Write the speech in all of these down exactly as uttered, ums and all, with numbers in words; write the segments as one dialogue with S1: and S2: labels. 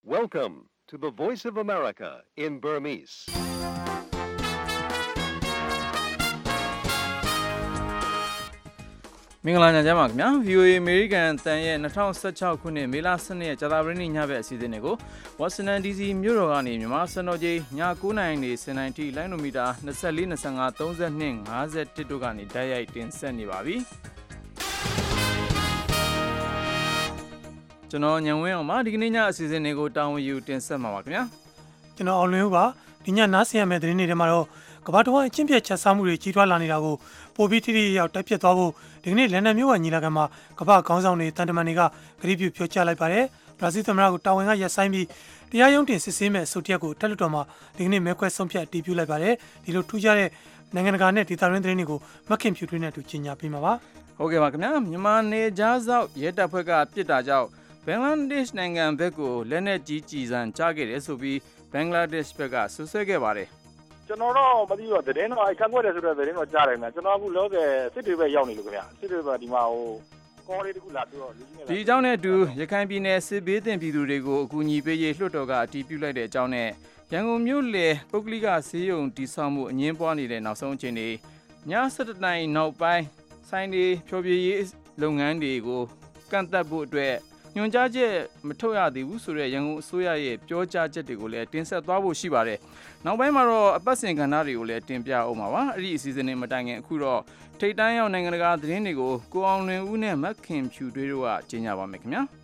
S1: Welcome to the Voice of America in Burmese.
S2: ။မင်္ဂလာညချမ်းပါခင်ဗျာ ဗွီအိုအေ American တန်ရဲ့၂၀၁၆ခုနှစ်မေလ၁၂ရက်ကြာသပတေးနေ့ညဘက်အစီအစဉ်တွေကို Washington ဒီ စီ မြို့တော်ကနေမြန်မာစံတော်ချိန်ည၉နာရီနေ၁၀နာရီထိလိုင်းနိုမီတာ၂၄ ၂၅ ၃၂ ၅၁တို့ကနေတိုက်ရိုက်တင်ဆက်နေပါပြီ။ကျွန်တော်ညံဝင်းအောင်ပါဒီကနေ့ညအစီအစဉ်တွေကိုတာဝန်ယူတင်ဆက်မှာပါခင်ဗျာ
S3: ။ကျွန်တော်အောင်လွင်ဦးပါဒီညနားဆင်ရမယ့်သတင်းတွေထဲမှာတော့ကမ္ဘာတစ်ဝန်းအချင်းပြတ်ချက်စားမှုတွေကြီးထွားလာနေတာကိုပိုပြီးထိထိရောက်တိုက်ပြတ်သွားဖို့ဒီကနေ့လန်ဒန်မြို့ကညီလာခံမှာကမ္ဘာခေါင်းဆောင်တွေတန်တမန်တွေကဂရုပြုပြောကြားလိုက်ပါတယ်။ဘရာဇီးသမ္မတကိုတာဝန်ကရပ်ဆိုင်းပြီးတရားရုံးတင်စစ်ဆေးမဲ့အဆိုတရက်ကိုတက်လွှတ်တော်မှာဒီကနေ့မဲခွဲဆုံးဖြတ်အတည်ပြုလိုက်ပါတယ်။ဒီလိုထူးခြားတဲ့နိုင်ငံတကာနဲ့ဒေသတွင်းသတင်းတွေကိုမခင်ဖြူထွေးနဲ့တူကြီးညာပေးမှာပါ
S2: ။ဟုတ်ကဲ့ပါခင်ဗျာမြန်မာနေကြားစောက်ရဲတပ်ဖွဲ့ကပြစ်တာကြောင့်ဘင်္ဂလားဒေ့ရှ်နိုင်ငံဘက်ကိုလက်နက်ကြီးကြီးစံချခဲ့တယ်ဆိုပြီးဘင်္ဂလားဒေ့ရှ်ဘက်ကဆွဆွဲခဲ့ပါတယ်
S4: ။ကျွန်တော်တော့မသိတော့သတင်းတော့အခက်ွက်တယ်ဆိုတဲ့သတင်းတော့ကြားတယ်ခင်ဗျာကျွန်တော်အခုလောဆယ်စစ်တွေပဲရောက်နေလို့ခင်ဗျာစစ်တွေပဲဒီမှာဟိုကောလေးတခုလာပြီးတော့လူကြီးနဲ့
S2: ဒီအကြောင်းနဲ့အတူရခိုင်ပြည်နယ်စစ်ဘေးသင့်ပြည်သူတွေကိုအကူအညီပေးရေးလွှတ်တော်ကအတည်ပြုလိုက်တဲ့အကြောင်းနဲ့ရန်ကုန်မြို့လေပုဂ္ဂလိကဈေးရုံတည်ဆောက်မှုအငင်းပွားနေတဲ့နောက်ဆုံးအခြေအနေည၁၁နာရီနောက်ပိုင်းဆိုင်တွေဖြောပြရေးလုပ်ငန်းတွေကိုကန့်သတ်ဖို့အတွက်ညွှန်ကြားချက်မထုတ်ရသေးဘူးဆိုတဲ့ရန်ကုန်အစိုးရရဲ့ပြောကြားချက်တွေကိုလည်းတင်ဆက်သွားဖို့ရှိပါတယ်။နောက်ပိုင်းမှာတော့အပတ်စဉ်ကဏ္ဍတွေကိုလည်းတင်ပြအောင်ပါပါ။အဲ့ဒီအစီအစဉ်တွေမတိုင်ခင်အခုတော့ထိပ်တန်းရောက်နိုင်ငံတကာသတင်းတွေကိုကိုအောင်လွင်ဦးနဲ့မက်ခင်ဖြူတွေးတို့ကကြီးညာပါမယ်ခင်ဗျာ။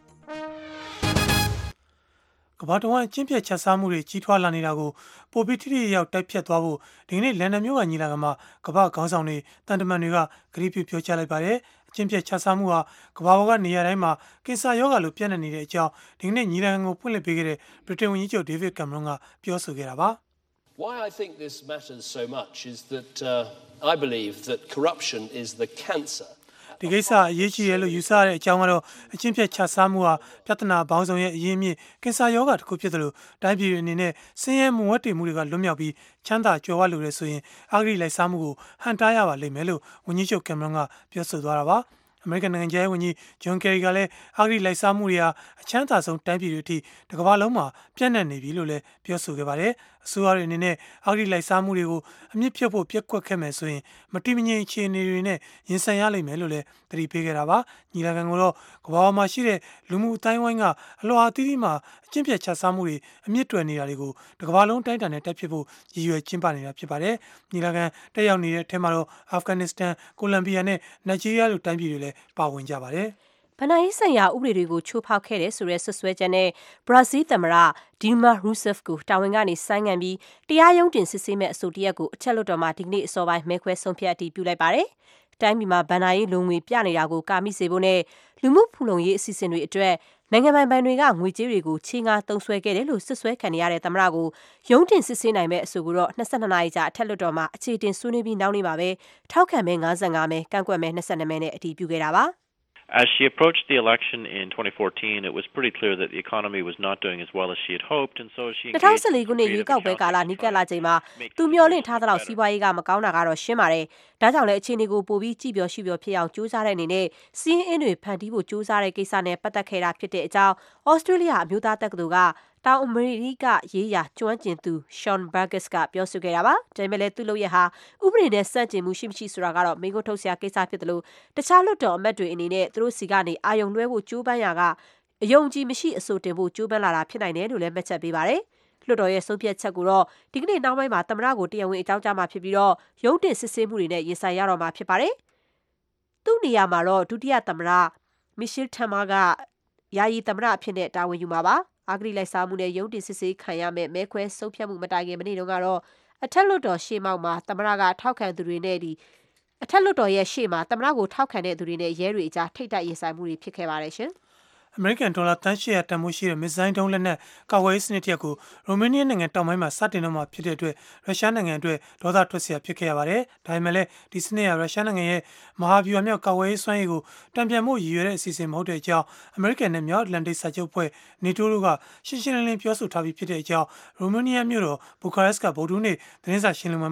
S3: ကမ္ဘာတစ်ဝန်းအချင်းပြတ်ချက်စားမှုတွေကြီးထွားလာနေတာကိုပိုပြီးထိထိရောက်တိုက်ဖြတ်သွားဖို့ဒီကနေ့လန်ဒန်မြို့ကညီလာခံမှာကမ္ဘာခေါင်းဆောင်တွေတန်တမန်တွေကဂရုပြုပြောကြားလိုက်ပါတယ်။အချင်းပြတ်ချက်စားမှုဟာကမ္ဘာပေါ်ကနေရာတိုင်းမှာကင်ဆာရောဂါလိုပြန့်နှံ့နေတဲ့အကြောင်းဒီကနေ့ညီလာခံကိုဖွင့်လှစ်ပေးခဲ့တဲ့ဗြိတိန်ဝန်ကြီးချုပ်ဒေးဗစ်ကင်မရွန်ကပြောဆိုခဲ့တာပါ
S5: ။ Why I think this matters so much is that uh, I believe that corruption is the cancer
S3: ဒီကိစ္စအရေးကြီးတယ်လို့ယူဆရတဲ့အကြောင်းကတော့အချင်းပြတ်ချစားမှုဟာပြဿနာပေါင်းစုံရဲ့အရင်းမြစ်ကင်ဆာရောဂါတစ်ခုဖြစ်တယ်လို့တိုင်းပြည်အနေနဲ့ဆင်းရဲမွဲတေမှုတွေကလွတ်မြောက်ပြီးချမ်းသာကြွယ်ဝလို့ရဆိုရင်အဂရိလိုက်စားမှုကိုဟန်တားရပါလိမ့်မယ်လို့ဝန်ကြီးချုပ်ကင်မရွန်ကပြောဆိုသွားတာပါအမေရိကန်နိုင်ငံခြားရေးဝန်ကြီးဂျွန်ကယ်ရီကလည်းအဂရိလိုက်စားမှုတွေဟာအချမ်းသာဆုံးတိုင်းပြည်တွေအထိတစ်ကမ္ဘာလုံးမှာပြန့်နှံ့နေပြီလို့လည်းပြောဆိုခဲ့ပါတယ်အစိုးရတွေအနေနဲ့အဂရိလိုက်စားမှုတွေကိုအမြင့်ဖြတ်ဖို့ပြက်ကွက်ခဲ့မယ်ဆိုရင်မတိမငြိမ်အခြေအနေတွေနဲ့ရင်ဆိုင်ရလိမ့်မယ်လို့လည်းသတိပေးခဲ့တာပါညီလာခံကိုတော့ကမ္ဘာပေါ်မှာရှိတဲ့လူမှုအတိုင်းဝိုင်းကအလွှာအသီးသီးမှာအကျင့်ပြတ်ချစားမှုတွေအမြင့်တွယ်နေတာတွေကိုတစ်ကမ္ဘာလုံးတိုင်းတာနဲ့တက်ဖြစ်ဖို့ရည်ရွယ်ကျင်းပနေတာဖြစ်ပါတယ်ညီလာခံတက်ရောက်နေတဲ့အထက်မှာတော့အာဖဂန်နစ္စတန်ကိုလံဘီယာနဲ့နိုင်ဂျီးရီးယားလိုတိုင်းပြည်တွေလည်းပါဝင်ကြပါတယ်
S6: ။ဗဏ္ဍာရေးဆိုင်ရာဥပဒေတွေကိုချိုးဖောက်ခဲ့တဲ့ဆိုတဲ့ဆွဆွဲချက်နဲ့ဘရာဇီးသမ္မတဒီမာရူဆက်ကိုတာဝန်ကနေဆိုင်းငံ့ပြီးတရားရုံးတင်စစ်ဆေးမဲ့အဆိုတရက်ကိုအထက်လွှတ်တော်မှာဒီကနေ့အစောပိုင်းမဲခွဲဆုံးဖြတ်အတည်ပြုလိုက်ပါတယ်။တိုင်းပြည်မှာဗဏ္ဍာရေးလုံငွေပြနေတာကိုကာမိစေဖို့နဲ့လူမှုဖူလုံရေးအစီအစဉ်တွေအတွက်နိုင်ငံပိုင်ဘဏ်တွေကငွေကြေးတွေကိုချေးငှားသုံးစွဲခဲ့တယ်လို့ဆွဆွဲခံရတဲ့သမ္မတကိုရုံးတင်စစ်ဆေးနိုင်မဲ့အဆိုကိုတော့၂၂နာရီကြာအထက်လွှတ်တော်မှာအခြေတင်ဆွေးနွေးပြီးနောက်နေ့မှာပဲထောက်ခံမဲ၅၅မဲကန့်ကွက်မဲ၂၂မဲနဲ့အတည်ပြုခဲ့တာပါ
S7: As she approached the election in twenty fourteen, it was pretty clear that the economy was not doing as well as she had hoped, and so she engaged in
S6: ၂၀၁၄ခုနှစ်ရွေးကောက်ပွဲကာလနီးကပ်လာချိန်မှာသူမျှော်လင့်ထားသလောက်စီးပွားရေးကမကောင်းတာကတော့ရှင်းပါတယ်။ဒါကြောင့်လည်းအခြေအနေကိုပိုပြီးကြည့်ပြောရှိပြောဖြစ်အောင်စူးစမ်းတဲ့အနေနဲ့စီးရင်အင်းတွေဖန်တီးဖို့စူးစမ်းတဲ့ကိစ္စနဲ့ပတ်သက်ခဲ့တာဖြစ်တဲ့အကြောင်းဩစတြေးလျအမျိုးသားတက္ကသိုလ်ကတောင်အမေရိကရေးရာကျွမ်းကျင်သူရှွန်ဘာဂစ်ကပြောဆိုခဲ့တာပါ။ဒါပေမဲ့လည်းသူ့လုပ်ရဟာဥပဒေနဲ့စန့်ကျင်မှုရှိမရှိဆိုတာကတော့မိကိုထုတ်စရာကိစ္စဖြစ်တယ်လို့တခြားလွှတ်တော်အမတ်တွေအနေနဲ့သူတို့စီကနေအာယုံလွှဲဖို့ကြိုးပမ်းရာကအယုံကြည်မရှိအဆိုတင်ဖို့ကြိုးပမ်းလာတာဖြစ်နိုင်တယ်လို့လည်းမှတ်ချက်ပေးပါတယ်။လွှတ်တော်ရဲ့ဆုံးဖြတ်ချက်ကိုတော့ဒီကနေ့နောက်ပိုင်းမှာသမ္မတကိုတရားဝင်အကြောင်းကြားမှာဖြစ်ပြီးတော့ရုံးတင်စစ်ဆေးမှုတွေနဲ့ရင်ဆိုင်ရတော့မှာဖြစ်ပါတယ်။သူ့နေရာမှာတော့ဒုတိယသမ္မတမီရှယ်ထမ်မာကယာယီသမ္မတအဖြစ်နဲ့တာဝန်ယူမှာပါ။အဂရိလိုက်စားမှုနဲ့ရုံးတင်စစ်ဆေးခံရမယ့်မဲခွဲဆုံးဖြတ်မှုမတိုင်ခင်မနေ့တုန်းကတော့အထက်လွှတ်တော်ရှေ့မှောက်မှာသမ္မတကထောက်ခံသူတွေနဲ့ဒီအထက်လွှတ်တော်ရဲ့ရှေ့မှာသမ္မတကိုထောက်ခံတဲ့သူတွေနဲ့ရဲတွေအကြားထိတ်တိုက်ရင်ဆိုင်မှုတွေဖြစ်ခဲ့ပါတယ်ရှင်
S3: အမေရိကန်ဒေါ်လာတန်ရှစ်ရာတန်ဖိုးရှိတဲ့မစ်ဇိုင်းဒုံးလက်နက်ကာကွယ်ရေးစနစ်တစ်ခုရိုမေးနီးယားနိုင်ငံတောင်ပိုင်းမှာစတင်တော့မှာဖြစ်တဲ့အတွက်ရုရှားနိုင်ငံအတွက်ဒေါသထွက်စရာဖြစ်ခဲ့ရပါတယ်။ဒါပေမဲ့လည်းဒီစနစ်ကရုရှားနိုင်ငံရဲ့မဟာဗျူဟာမြောက်ကာကွယ်ရေးစွမ်းရည်ကိုတံပြန်မှုရည်ရွယ်တဲ့အစီအစဉ်မဟုတ်တဲ့အကြောင်းအမေရိကန်နဲ့မြောက်အတ္တလန်တိတ်စာချုပ်ဖွဲ့နေတိုးတို့ကရှင်းရှင်းလင်းလင်းပြောဆိုထားပြီးဖြစ်တဲ့အကြောင်းရိုမေးနီးယားမြို့တော်ဘူခါရက်စ်ကဗုဒ္ဓဟူးနေ့သတင်းစာရှင်းလင်းပွဲမှာ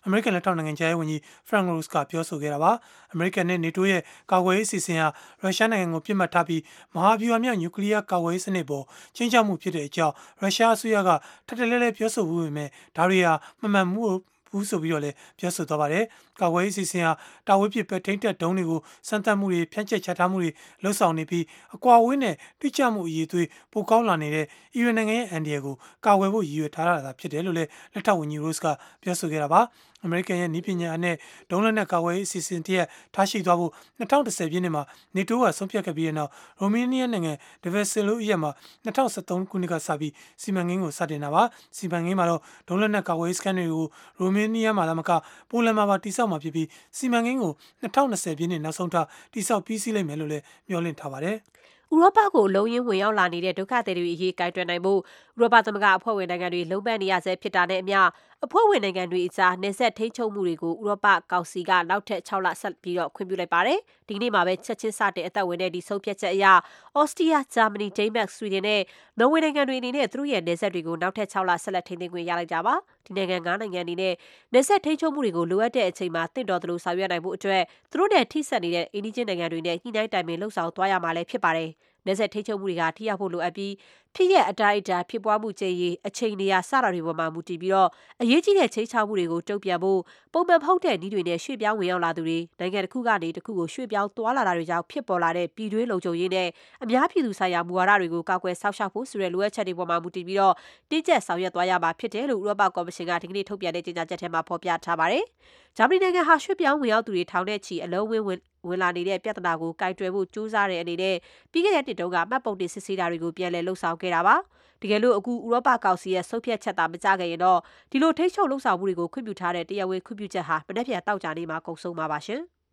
S3: အမေရိကန်လက်ထောက်နိုင်ငံခြားရေးဝန်ကြီး Frank Rose ကပြောဆိုခဲ့တာပါ။ အမေရိကန်နဲ့ NATO ရဲ့ကာကွယ်ရေးအစီအစဉ်ဟာရုရှားနိုင်ငံကိုပြစ်မှတ်ထားပြီးမဟာဗျူဟာမြောက်နျူကလ িয়ার ကာကွယ်ရေးစနစ်ပေါ်ချင်းချောက်မှုဖြစ်တဲ့အကြောင်းရုရှားအစိုးရကထပ်တလဲလဲပြောဆိုမှုပေမဲ့ဒါတွေဟာမမှန်မှုဘူးဆိုပြီးတော့လည်းပြောဆိုသွားပါတယ်။ကာကွယ်ရေးအစီအစဉ်ဟာတာဝေးပစ်ပဲထိန်းတက်ဒုံးတွေကိုစမ်းသပ်မှုတွေဖြန့်ကျက်ချထားမှုတွေလှုပ်ဆောင်နေပြီးအကွာအဝေးနဲ့တိကျမှုအရေးသွေးပိုကောင်းလာနေတဲ့အီရန်နိုင်ငံရဲ့အန်ဒီယာကိုကာကွယ်ဖို့ရည်ရွယ်ထားတာဖြစ်တယ်လို့လည်းလက်ထောက်ဝန်ကြီး Rose ကပြောဆိုခဲ့တာပါ။အမေရိကန်ရဲ့နည်းပညာနဲ့ဒုံးလက်နက်ကာကွယ်ရေးအစီအစဉ်တရက်ထားရှိသွားဖို့၂၀၁၀ပြည့်နှစ်မှာ NATO ကဆုံးဖြတ်ခဲ့ပြီးတဲ့နောက်ရိုမေးနီးယားနိုင်ငံဒဗက်ဆင်လိုအရက်မှာ၂၀၁၃ခုနှစ်ကစပြီးစီမံကိန်းကိုစတင်တာပါ။စီမံကိန်းမှာတော့ဒုံးလက်နက်ကာကွယ်ရေးစခန်းတွေကိုရိုမေးနီးယားမှာသာမကပိုလန်မှာပါတိစောက်မှာဖြစ်ပြီးစီမံကိန်းကို၂၀၂၀ပြည့်နှစ်နောက်ဆုံးထားတိစောက်ပြီးစီးလိမ့်မယ်လို့လည်းမျှော်လင့်ထားပါတယ်။
S6: ဥရောပကိုလုံးရင်းဝင်ရောက်လာနေတဲ့ဒုက္ခသည်တွေအရေးကိုင်တွယ်နိုင်ဖို့ဥရောပသမဂ္ဂအဖွဲ့ဝင်နိုင်ငံတွေလုံးပန်းနေရဆဲဖြစ်တာနဲ့အမျှအဖွဲ့ဝင်နိုင်ငံတွေအကြားနေဆက်ထိန်းချုပ်မှုတွေကိုဥရောပကောင်စီကနောက်ထပ်၆လဆက်ပြီးတော့ခွင့်ပြုလိုက်ပါတယ်။ဒီနေ့မှာပဲချက်ချင်းစတင်အသက်ဝင်တဲ့ဒီဆုံးဖြတ်ချက်အရအော်စတြီးယား၊ဂျာမနီ၊ဒိန်းမတ်၊ဆွီဒင်နဲ့နော်ဝေနိုင်ငံတွေအနေနဲ့သူတို့ရဲ့နေဆက်တွေကိုနောက်ထပ်၆လဆက်လက်ထိန်းသိမ်းခွင့်ရလိုက်ကြပါ။ဒီနိုင်ငံ၅နိုင်ငံအနေနဲ့နေဆက်ထိန်းချုပ်မှုတွေကိုလိုအပ်တဲ့အချိန်မှာတင့်တော်သလိုဆောင်ရွက်နိုင်ဖို့အတွက်သူတို့နဲ့ထိစပ်နေတဲ့အိန္ဒိချင်းနိုင်ငံတွေနဲ့ညှိနှိုင်းတိုင်ပင်လှုပ်ဆောင်သွားရမှာလည်းဖြစ်ပါတယ်။နေဆက်ထိချုပ်မှုတွေကထိရောက်ဖို့လိုအပ်ပြီးဖြစ်ရဲ့အတိုင်းအတာဖြစ်ပွားမှုခြေရေးအချိန်နေရာစတာတွေပေါ်မှာမူတည်ပြီးတော့အရေးကြီးတဲ့ချိန်ချမှုတွေကိုတုံ့ပြန်ဖို့ပုံမှန်ဖုတ်တဲ့နည်းတွေနဲ့ရွှေ့ပြောင်းဝင်ရောက်လာသူတွေနိုင်ငံတစ်ခုကနေတစ်ခုကိုရွှေ့ပြောင်းသွားလာတာတွေကြောင့်ဖြစ်ပေါ်လာတဲ့ပြည်တွင်းလုံခြုံရေးနဲ့အများပြည်သူဆိုင်ရာမူဝါဒတွေကိုကာကွယ်ဆောက်ရှောက်ဖို့ဆိုတဲ့လိုအပ်ချက်တွေပေါ်မှာမူတည်ပြီးတော့တင်းကျပ်ဆောင်ရွက်သွားရမှာဖြစ်တယ်လို့ဥရောပကော်မရှင်ကဒီကနေ့ထုတ်ပြန်တဲ့ကြေညာချက်ထဲမှာဖော်ပြထားပါတယ်။ဂျာမနီနိုင်ငံဟာရွှေ့ပြောင်းဝင်ရောက်သူတွေထောင်နဲ့ချီအလုံးဝင်းဝင်ဝင်လာနေတဲ့ပြဿနာကိုကင်တွယ်ဖို့ကြိုးစားတဲ့အနေနဲ့ပြီးခဲ့တဲ့နှစ်တုန်းကမှတ်ပုံတင်စစ်ဆေးတာတွေကိုပြန်လည်လှုပ်ဆောင်ခဲ့တာပါ။တကယ်လို့အခုဥရောပကောင်စီရဲ့ဆုံးဖြတ်ချက်သာမကျခဲ့ရင်တော့ဒီလိုထိန်းချုပ်လှုပ်ဆောင်မှုတွေကိုခွင့်ပြုထားတဲ့တရားဝင်ခွင့်ပြုချက်ဟာမနေ့ပြန်တောက်ကြနေမှာကုန်ဆုံးပါပါရှင်။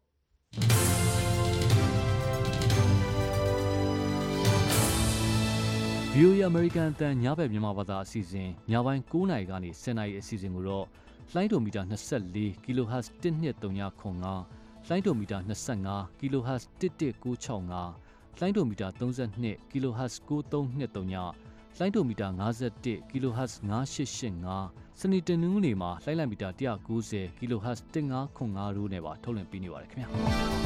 S8: ဗီအိုအေ American အသံညဘက်မြန်မာဘာသာအစီအစဉ်ညပိုင်း၉နာရီကနေ၁၀နာရီအစီအစဉ်ကိုတော့လိုင်းဒိုမီတာ၂၄ kHz တစ်နှစ်၃ညခွန်၅လိုင်းဒိုမီတာ၂၅ kHz တစ်တစ်၉၆၅လိုင်းဒိုမီတာ၃၂ kHz ၉၃၂၃ညလိုင်းဒိုမီတာ၅၁ kHz ၅၈၈၅စနေတနင်္ဂနွေမှာလိုင်းလိုင်းမီတာ၁၉၀ kHz တစ်၅ခွန်၅တို့နဲ့ပါထုတ်လွှင့်ပေးနေပါတယ်ခင်ဗျာ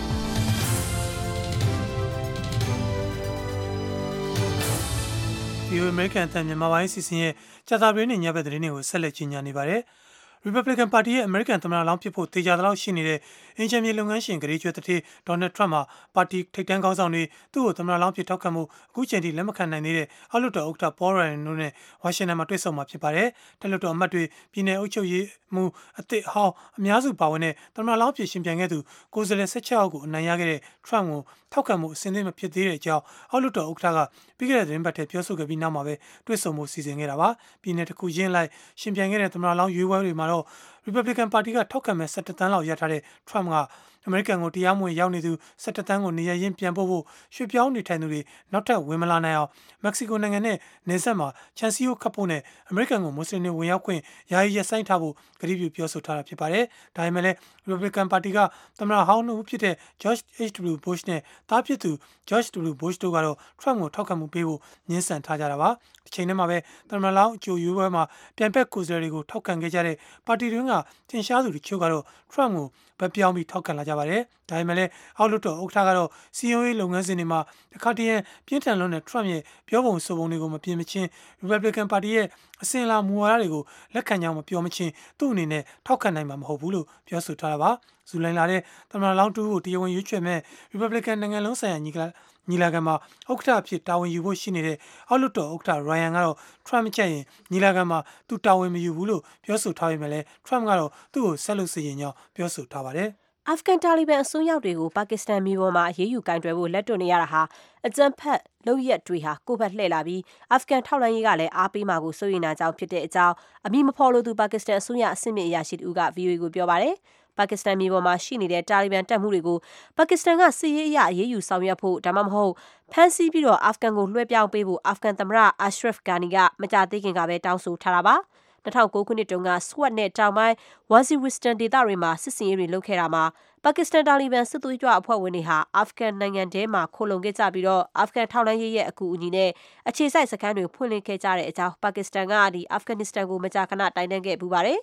S3: ဒီအမေရိကန်အသံမြန်မာပိုင်းအစီအစဉ်ရဲ့ကြာသပတေးနေ့ညဘက်သတင်းတွေကိုဆက်လက်ကြီးညာနေပါတယ်။ Republican Party ရဲ့ American သမ္မတလောင်းဖြစ်ဖို့တေချာသလောက်ရှိနေတဲ့အင်ဂျင်မြေလုပ်ငန်းရှင်ဂရေကျွဲတတိ Donald Trump မှာပါတီထိပ်တန်းခေါင်းဆောင်တွေသူ့ကိုသမ္မတလောင်းဖြစ်ထောက်ခံမှုအခုချိန်ထိလက်မခံနိုင်သေးတဲ့အောက်လွှတ်တော်ဥက္ကဋ္ဌ Paul Ryan တို့နဲ့ဝါရှင်တန်မှာတွေ့ဆုံမှာဖြစ်ပါတယ်။တက်လွှတ်တော်အမတ်တွေပြည်내အုပ်ချုပ်ရေးမှူးအသစ်အဟောင်းအများစုပါဝင်တဲ့သမ္မတလောင်းဖြစ်ရှင်ပြိုင်ခဲ့သူကိုယ်စားလှယ်၁၆ယောက်ကိုအနိုင်ရခဲ့တဲ့ Trump ကိုထောက်ခံမှုအစင်းသင်းမဖြစ်သေးတဲ့အကြောင်းအောက်လွှတ်တော်ဥက္ကဋ္ဌကပြီးခဲ့တဲ့သတင်းပတ်ထဲပြောဆိုခဲ့ပြီးနောက်မှာပဲတွေ့ဆုံမှုစီစဉ်ခဲ့တာပါ။ပြည်내တစ်ခုချင်းလိုက်ရှင်ပြိုင်ခဲ့တဲ့သမ္မတလောင်းရွေးပွဲတွေမှာတော့Republican Party ကထောက်ခံမဲ့၁၁တန်းလောက်ရထားတဲ့ Trump ကအမေရိကန်ကိုတရားမဝင်ရောက်နေသူ၁၁တန်းကိုနေရရင်ပြန်ပို့ဖို့ရွှေ့ပြောင်းနေထိုင်သူတွေနောက်ထပ်ဝင်မလာနိုင်အောင်မက္ကဆီကိုနိုင်ငံနဲ့နယ်စပ်မှာခြံစည်းရိုးခတ်ဖို့နဲ့အမေရိကန်ကိုမွတ်စလင်တွေဝင်ရောက်ခွင့်ယာယီရပ်ဆိုင်းထားဖို့ကတိပြုပြောဆိုထားတာဖြစ်ပါတယ်။ဒါပေမဲ့လည်း Republican Party ကသမ္မတဟောင်းနှစ်ဦးဖြစ်တဲ့ George H W Bush နဲ့သားဖြစ်သူ George W Bush တို့ကတော့ Trump ကိုထောက်ခံမှုပေးဖို့ညှင်းဆန်ထားကြတာပါ။ဒီချိန်ထဲမှာပဲသမ္မတလောင်းအကျိုးရွေးပွဲမှာပြိုင်ဘက်ကိုယ်စားလှယ်တွေကိုထောက်ခံခဲ့ကြတဲ့ပါတီတွင်းကထင်ရှားသူတချို့ကတော့ Trump ကိုဗက်ပြောင်းပြီးထောက်ခံလာကြပါတယ်။ဒါပေမဲ့လည်းအောက်လွှတ်တော်ဥက္ကဋ္ဌကတော့စီယုံရေးလုပ်ငန်းစဉ်တွေမှာတစ်ခါတည်းပြင်းထန်လွန်းတဲ့ Trump ရဲ့ပြောပုံဆိုပုံတွေကိုမပြင်းမချင်း Republican Party ရဲ့အစဉ်အလာမူဝါဒတွေကိုလက်ခံကြောင်းမပြောမချင်းသူ့အနေနဲ့ထောက်ခံနိုင်မှာမဟုတ်ဘူးလို့ပြောဆိုထားတာပါ။ဇူလိုင်လတဲ့သမ္မတလောင်းတူကိုတရားဝင်ရွေးချယ်မဲ့ Republican နိုင်ငံလုံးဆိုင်ရာညီကညီလာခံမှာဥက္ကဋ္ဌအဖြစ်တာဝန်ယူဖို့ရှိနေတဲ့အောက်လွှတ်တော်ဥက္ကဋ္ဌ Ryan ကတော့ Trump ကြိုက်ရင်ညီလာခံမှာသူတာဝန်မယူဘူးလို့ပြောဆိုထားပေမဲ့လည်း Trump ကတော့သူ့ကိုဆက်လုပ်စေရင်ကြောင်းပြောဆိုထားပါတယ်။
S6: အာဖဂန်တာလီဘန်အစိုးရတွေကိုပါကစ္စတန်မြေပေါ်မှာအရေးယူကင်တွယ်ဖို့လက်တွန့်နေရတာဟာအကြမ်းဖက်လုပ်ရက်တွေဟာကိုယ့်ဘက်လှည့်လာပြီးအာဖဂန်ထောက်လှမ်းရေးကလည်းအားပေးမှာကိုစိုးရိမ်တာကြောင့်ဖြစ်တဲ့အကြောင်းအမည်မဖော်လိုသူပါကစ္စတန်အစိုးရအဆင့်မြင့်အရာရှိတူက ဗီအိုအေကိုပြောပါတယ်။ပါကစ္စတန်မြေပေါ်မှာရှိနေတဲ့တာလီဘန်တပ်မှုတွေကိုပါကစ္စတန်ကစစ်ရေးအရအရေးယူဆောင်ရွက်ဖို့ဒါမှမဟုတ်ဖမ်းဆီးပြီးတော့အာဖဂန်ကိုလွှဲပြောင်းပေးဖို့အာဖဂန်သမ္မတအာရှရဖ်ဂါနီကမကြသေးခင်ကပဲတောင်းဆိုထားတာပါ။၂၀၀၉ခုနှစ်တုန်းက Swat နဲ့တောင်ပိုင်း Waziristan ဒေသတွေမှာစစ်စင်ရေးတွေလုပ်ခဲ့တာမှာပါကစ္စတန်တာလီဘန်စစ်သွေးကြွအဖွဲ့ဝင်တွေဟာအာဖဂန်နိုင်ငံထဲမှာခိုလုံခဲ့ကြပြီးတော့အာဖဂန်ထောက်လှမ်းရေးရဲ့အကူအညီနဲ့အခြေစိုက်စခန်းတွေဖွင့်လှစ်ခဲ့ကြတဲ့အကြောင်းပါကစ္စတန်ကဒီအာဖဂန်နစ္စတန်ကိုမကြာခဏတိုင်တန်းခဲ့ပူပါတယ်။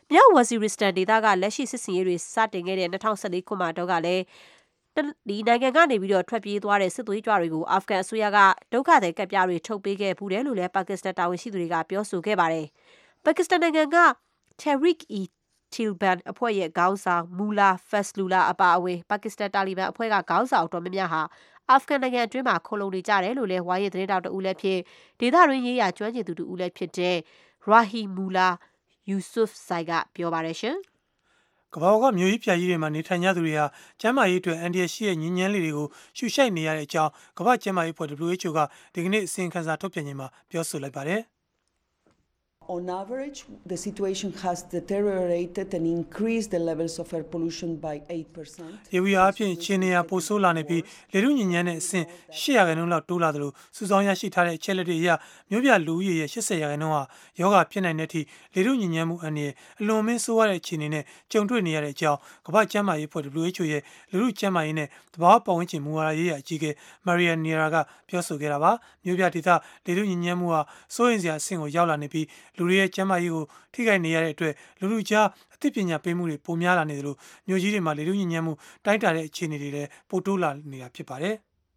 S6: မြောက်ဝစီရစ်စတန်ဒေသကလက်ရှိစစ်စင်ရေးတွေစတင်ခဲ့တဲ့၂၀၁၄ခုနှစ်မှာတော့ကလည်းဒီနိုင်ငံကနေပြီးတော့ထွက်ပြေးသွားတဲ့စစ်သွေးကြွတွေကိုအာဖဂန်အစိုးရကဒုက္ခသည်ကပ်ပြားတွေထုတ်ပေးခဲ့ဘူးတယ်လို့လည်းပါကစ္စတန်တာဝန်ရှိသူတွေကပြောဆိုခဲ့ပါတယ်။ပါကစ္စတန်နိုင်ငံက Tehreek-e-Taliban အဖွဲ့ရဲ့ခေါင်းဆောင်မူလာဖက်စလူလာအပါအဝင်ပါကစ္စတန်တာလီဘန်အဖွဲ့ကခေါင်းဆောင်တော်များများဟာအာဖဂန်နိုင်ငံအတွင်းမှာခိုလုံနေကြတယ်လို့လည်းဝါရင့်သတင်းတောက်တဦးလည်းဖြစ်ဒေသတွင်းရေးရာကျွမ်းကျင်သူတဦးလည်းဖြစ်တဲ့ Rahimullah Yousafzai ကပြောပါတယ်ရှင်
S3: ကမ္ဘာကမျိုးကြီးပြကြီးတွေမှာနေထိုင်ကြသူတွေဟာကျန်းမာရေးအတွက်အန်ဒီရရှိရဲ့ညဉ့်ညမ်းလေးတွေကိုရှုရှိုက်နေရတဲ့အကြောင်းကမ္ဘာ့ကျန်းမာရေးအဖွဲ့ W H O ကဒီကနေ့အစီရင်ခံစာထုတ်ပြန်ခြင်းမှာပြောဆိုလိုက်ပါတယ်
S9: On average, the situation has deteriorated and increased the levels of air pollution by eight percent.
S3: ယေဝီအားဖြင့်ချင်းနေရပိုဆိုးလာနေပြီးလေထုညဉ့်ညမ်းတဲ့အဆင့်၈ရာခိုင်နှုန်းလောက်တိုးလာသလိုစုဆောင်းရရှိထားတဲ့အချက်လက်တွေအရမြို့ပြလူဦးရေရဲ့၈၀ရာခိုင်နှုန်းဟာယောဂဖြစ်နိုင်တဲ့အထိလေထုညဉ့်ညမ်းမှုအန္တရာယ်အလွန်မင်းဆိုးရတဲ့အခြေအနေနဲ့ကြုံတွေ့နေရတဲ့အကြောင်းကမ္ဘာ့ကျန်းမာရေးအဖွဲ့ W H O ရဲ့လူထုကျန်းမာရေးနဲ့သဘာဝပတ်ဝန်းကျင်မူဝါဒရေးရာအကြီးအကဲ Maria Neira ကပြောဆိုခဲ့တာပါမြို့ပြဒေသလေထုညဉ့်ညမ်းမှုဟာစိုးရိမ်စရာအဆင့်ကိုရောက်လာနေပြီးလူတွေရဲ့ကျန်းမာရေးကိုထိခိုက်နေရတဲ့အတွက်လူလူကြားအသိပညာပေးမှုတွေပိုများလာနေတယ်လို့မျိုးကြီးတွေမှာလေလူညဉ့်ညမ်းမှုတိုင်းတာတဲ့အခြေအနေတွေလည်းပိုတိုးလာနေတာဖြစ်ပါတယ်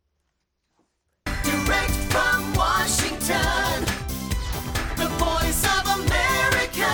S3: Direct from Washington
S2: The Voice of America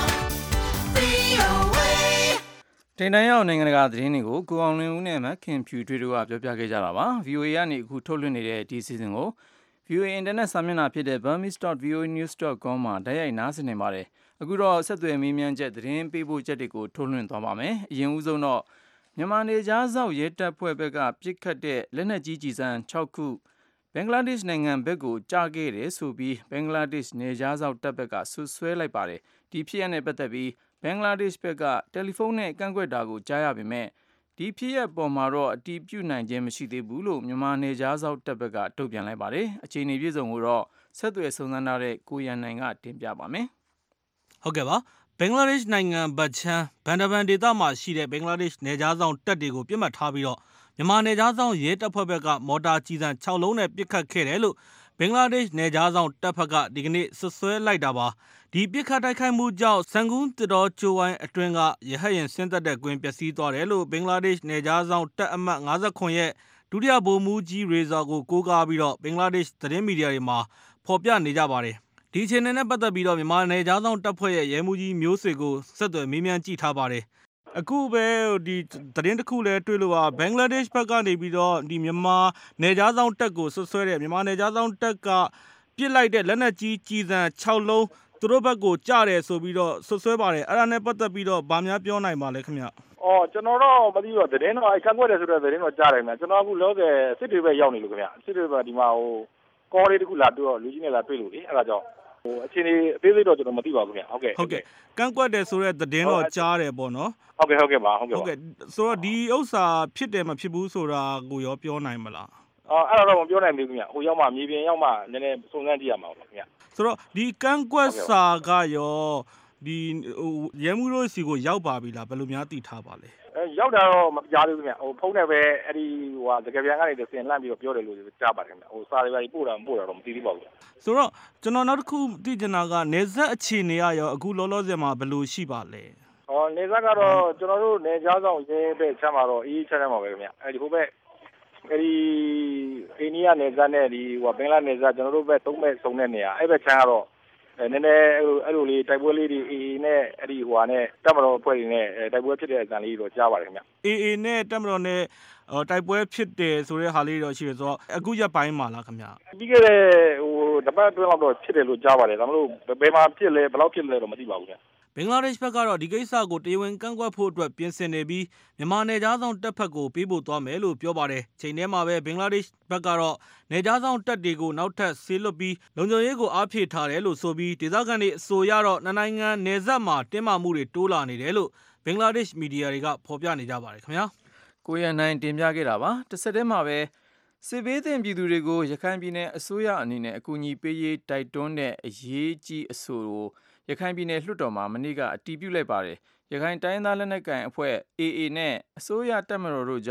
S2: V O A တင်တန်းရောက်နိုင်ငံတကာသတင်းတွေကိုကိုအောင်လင်းဦးနဲ့မခင်ဖြူထွေးတို့ကပြောပြခဲ့ကြတာပါ V O A ကနေအခုထုတ်လွှင့်နေတဲ့ဒီစီစဉ်ကိုV O A အင်တာနက်စာမျက်နှာဖြစ်တဲ့ burmese dot v o a news dot com မှာတိုက်ရိုက်နားဆင်နေပါတယ်။အခုတော့ဆက်သွယ်မေးမြန်းချက်သတင်းပေးပို့ချက်တွေကိုထုတ်လွှင့်သွားပါမယ်။အရင်ဦးဆုံးတော့မြန်မာနေကြားစောက်ရဲတပ်ဖွဲ့ဘက်ကပြစ်ခတ်တဲ့လက်နက်ကြီးကြီးစံ၆ခုဘင်္ဂလားဒေ့ရှ်နိုင်ငံဘက်ကိုကြားခဲ့တယ်ဆိုပြီးဘင်္ဂလားဒေ့ရှ်နေကြားစောက်တပ်ဘက်ကဆွဆွဲလိုက်ပါတယ်။ဒီဖြစ်ရပ်နဲ့ပတ်သက်ပြီးဘင်္ဂလားဒေ့ရှ်ဘက်ကတယ်လီဖုန်းနဲ့ကန့်ကွက်တာကိုကြားရပေမဲ့ဒီဖြစ်ရပ်ပေါ်မှာတော့အတီးပြုတ်နိုင်ခြင်းမရှိသေးဘူးလို့မြန်မာနေကြားစောက်တပ်ဘက်ကတုံ့ပြန်လိုက်ပါတယ်။အခြေအနေပြည့်စုံကိုတော့ဆက်သွယ်စုံစမ်းထားတဲ့ကိုရန်နိုင်ကတင်ပြပါမယ်
S10: ။ဟုတ်ကဲ့ပါဘင်္ဂလားဒေ့ရှ်နိုင်ငံဘတ်ချမ်းဘန်ဒဘန်ဒေသမှာရှိတဲ့ဘင်္ဂလားဒေ့ရှ်နေကြားစောက်တပ်တွေကိုပြစ်မှတ်ထားပြီးတော့မြန်မာနေကြားစောက်ရဲတပ်ဖွဲ့ဘက်ကမော်တာကြီးစံ၆လုံးနဲ့ပစ်ခတ်ခဲ့တယ်လို့ဘင်္ဂလားဒေ့ရှ်နေကြားစောက်တပ်ဖက်ကဒီကနေ့ဆွဆွဲလိုက်တာပါဒီပြစ်ခတ်တိုက်ခိုက်မှုကြောင့်စံကူးတတော်ချိုဝိုင်းအတွင်းကရဟတ်ရင်ဆင်းသက်တဲ့ကွင်းပျက်စီးသွားတယ်လို့ဘင်္ဂလားဒေ့ရှ်နေကြားစောက်တပ်အမှတ်၅၇ရဲ့ဒုတိယဗိုလ်မှူးကြီးရေဇာကိုကိုးကားပြီးတော့ဘင်္ဂလားဒေ့ရှ်သတင်းမီဒီယာတွေမှာဖော်ပြနေကြပါတယ်ဒီအခြေအနေနဲ့ပတ်သက်ပြီးတော့မြန်မာနေကြားစောက်တပ်ဖွဲ့ရဲ့ရဲမှူးကြီးမျိုးစေ့ကိုဆက်သွယ်မေးမြန်းကြည့်ထားပါတယ်အခုပဲဒီသတင်းတစ်ခုလည်းတွေ့လို့ပါဘင်္ဂလားဒေ့ရှ်ဘက်ကနေပြီးတော့ဒီမြန်မာနေကြားစောက်တပ်ကိုဆွဆွဲတယ်မြန်မာနေကြားစောက်တပ်ကပြစ်လိုက်တဲ့လက်နက်ကြီးကြီးစံ၆လုံးသူတို့ဘက်ကိုကြားတယ်ဆိုပြီးတော့ဆွဆွဲပါတယ်အဲ့ဒါနဲ့ပတ်သက်ပြီးတော့ဗာများပြောနိုင်ပါလဲခင်ဗျ
S4: အော်ကျွန်တော်တော့မသိဘူးသတင်းတော့အခက်ကွက်တယ်ဆိုတဲ့သတင်းတော့ကြားတယ်ခင်ဗျကျွန်တော်အခုလောကစစ်တွေပဲရောက်နေလို့ခင်ဗျစစ်တွေပဲဒီမှာဟိုကောလေးတစ်ခုလာတွေ့တော့လူကြီးနဲ့လာတွေ့လို့လေအဲ့ဒါကြောင့်ဟိုအခြေအနေအသေးစိတ်တော့ကျွန်တော်မသိပါဘူးခင်ဗျဟုတ်ကဲ့
S10: ဟုတ်ကဲ့ကန့်ကွက်တယ်ဆိုတဲ့သတင်းတော့ကြားတယ်ပေါ့နော်
S4: ဟုတ်ကဲ့ဟုတ်ကဲ့ပါဟုတ်ကဲ့
S10: ဟုတ်ကဲ့ဆိုတော့ဒီဥစ္စာဖြစ်တယ်မဖြစ်ဘူးဆိုတာကိုရောပြောနိုင်မလား
S4: အော်အဲ့ဒါတော့မပြောနိုင်ဘူးခင်ဗျဟိုရောက်မှမြေပြင်ရောက်မှနည်းနည်းစုံစမ်းကြည့်ရမှာပါခင်ဗျ
S10: ဆိုတော့ဒီကန့်ကွက်စာကရောဒီဟိုရဲမှုတို့စီကိုရောက်ပါပြီလားဘယ်လိုများသိထားပါလဲ
S4: အဲရောက်တာတော့မကြားသေးဘူးခင်ဗျဟိုဖုန်းနဲ့ပဲအဲ့ဒီဟိုဟာတကယ်ပြန်ကနေစင်လှမ်းပြီးတော့ပြောတယ်လို့ကြားပါတယ်ခင်ဗျဟိုစာတွေပဲပို့တာမပို့တာတော့မသိသေးပါဘူး
S10: ဆိုတော့ကျွန်တော်နောက်တစ်ခုသိချင်တာကနေဆက်အခြေအနေရရောအခုလောလောဆယ်မှာဘယ်လိုရှိပါလဲ
S4: ဟောနေဆက်ကတော့ကျွန်တော်တို့နေကြားဆောင်ရဲပဲချမ်းမှာတော့အေးချမ်းချမ်းပါပဲခင်ဗျအဲ့ဒီဟိုဘက်အဲ့ဒီအိန္ဒိယနေဆက်နဲ့ဒီဟိုဘင်္ဂလားနေဆက်ကျွန်တော်တို့ဘက်သုံးဘက်စုံတဲ့နေရာအဲ့ဘက်ချမ်းကတော့အဲနည်းနည်းအဲ့လိုလေးတိုက်ပွဲလေးတွေအေးနဲ့အဲ့ဒီဟိုဟာနဲ့တပ်မတော်အဖွဲ့တွေနဲ့တိုက်ပွဲဖြစ်တဲ့အကြံလေးတော့ကြားပါတယ်ခင်ဗျ
S10: အေးအေးနဲ့တပ်မတော်နဲ့တိုက်ပွဲဖြစ်တယ်ဆိုတဲ့ဟာလေးတော့ရှိတယ်ဆိုတော့အခုရက်ပိုင်းမှာလားခင်ဗျ
S4: ပြီးခဲ့တဲ့ဟိုတပတ်အတွင်းလောက်တော့ဖြစ်တယ်လို့ကြားပါတယ်ဒါမှမဟုတ်ဘယ်မှာဖြစ်လဲဘယ်လောက်ဖြစ်လဲတော့မသိပါဘူးခင်
S10: ဗျဘင်္ဂလားဒေ့ရှ်ဘက်ကတော့ဒီကိစ္စကိုတရားဝင်ကန့်ကွက်ဖို့အတွက်ပြင်ဆင်နေပြီးမြန်မာနယ်ခြားဆောင်တပ်ဖက်ကိုပေးပို့သွားမယ်လို့ပြောပါတယ်ချိန်ထဲမှာပဲဘင်္ဂလားဒေ့ရှ်ဘက်ကတော့နယ်ခြားဆောင်တပ်တွေကိုနောက်ထပ်ဆေးလွတ်ပြီးလုံခြုံရေးကိုအားဖြည့်ထားတယ်လို့ဆိုပြီးဒေသခံတွေအဆိုရတော့နှစ်နိုင်ငံနယ်စပ်မှာတင်းမာမှုတွေတိုးလာနေတယ်လို့ဘင်္ဂလားဒေ့ရှ်မီဒီယာတွေကဖော်ပြနေကြပါတယ်ခင်ဗျာ
S2: ကိုရန်နိုင်တင်ပြခဲ့တာပါတစ်ဆက်တည်းမှာပဲစစ်ဘေးသင့်ပြည်သူတွေကိုရခိုင်ပြည်နယ်အစိုးရအနေနဲ့အကူအညီပေးရေးတိုက်တွန်းတဲ့အရေးကြီးအဆိုကိုရခိုင်ပြည်နယ်လွှတ်တော်မှာမနေ့ကအတည်ပြုလိုက်ပါတယ်ရခိုင်တိုင်းသားလက်နက်ကိုင်အဖွဲ့ A A နဲ့အစိုးရတပ်မတော်တို့ကြား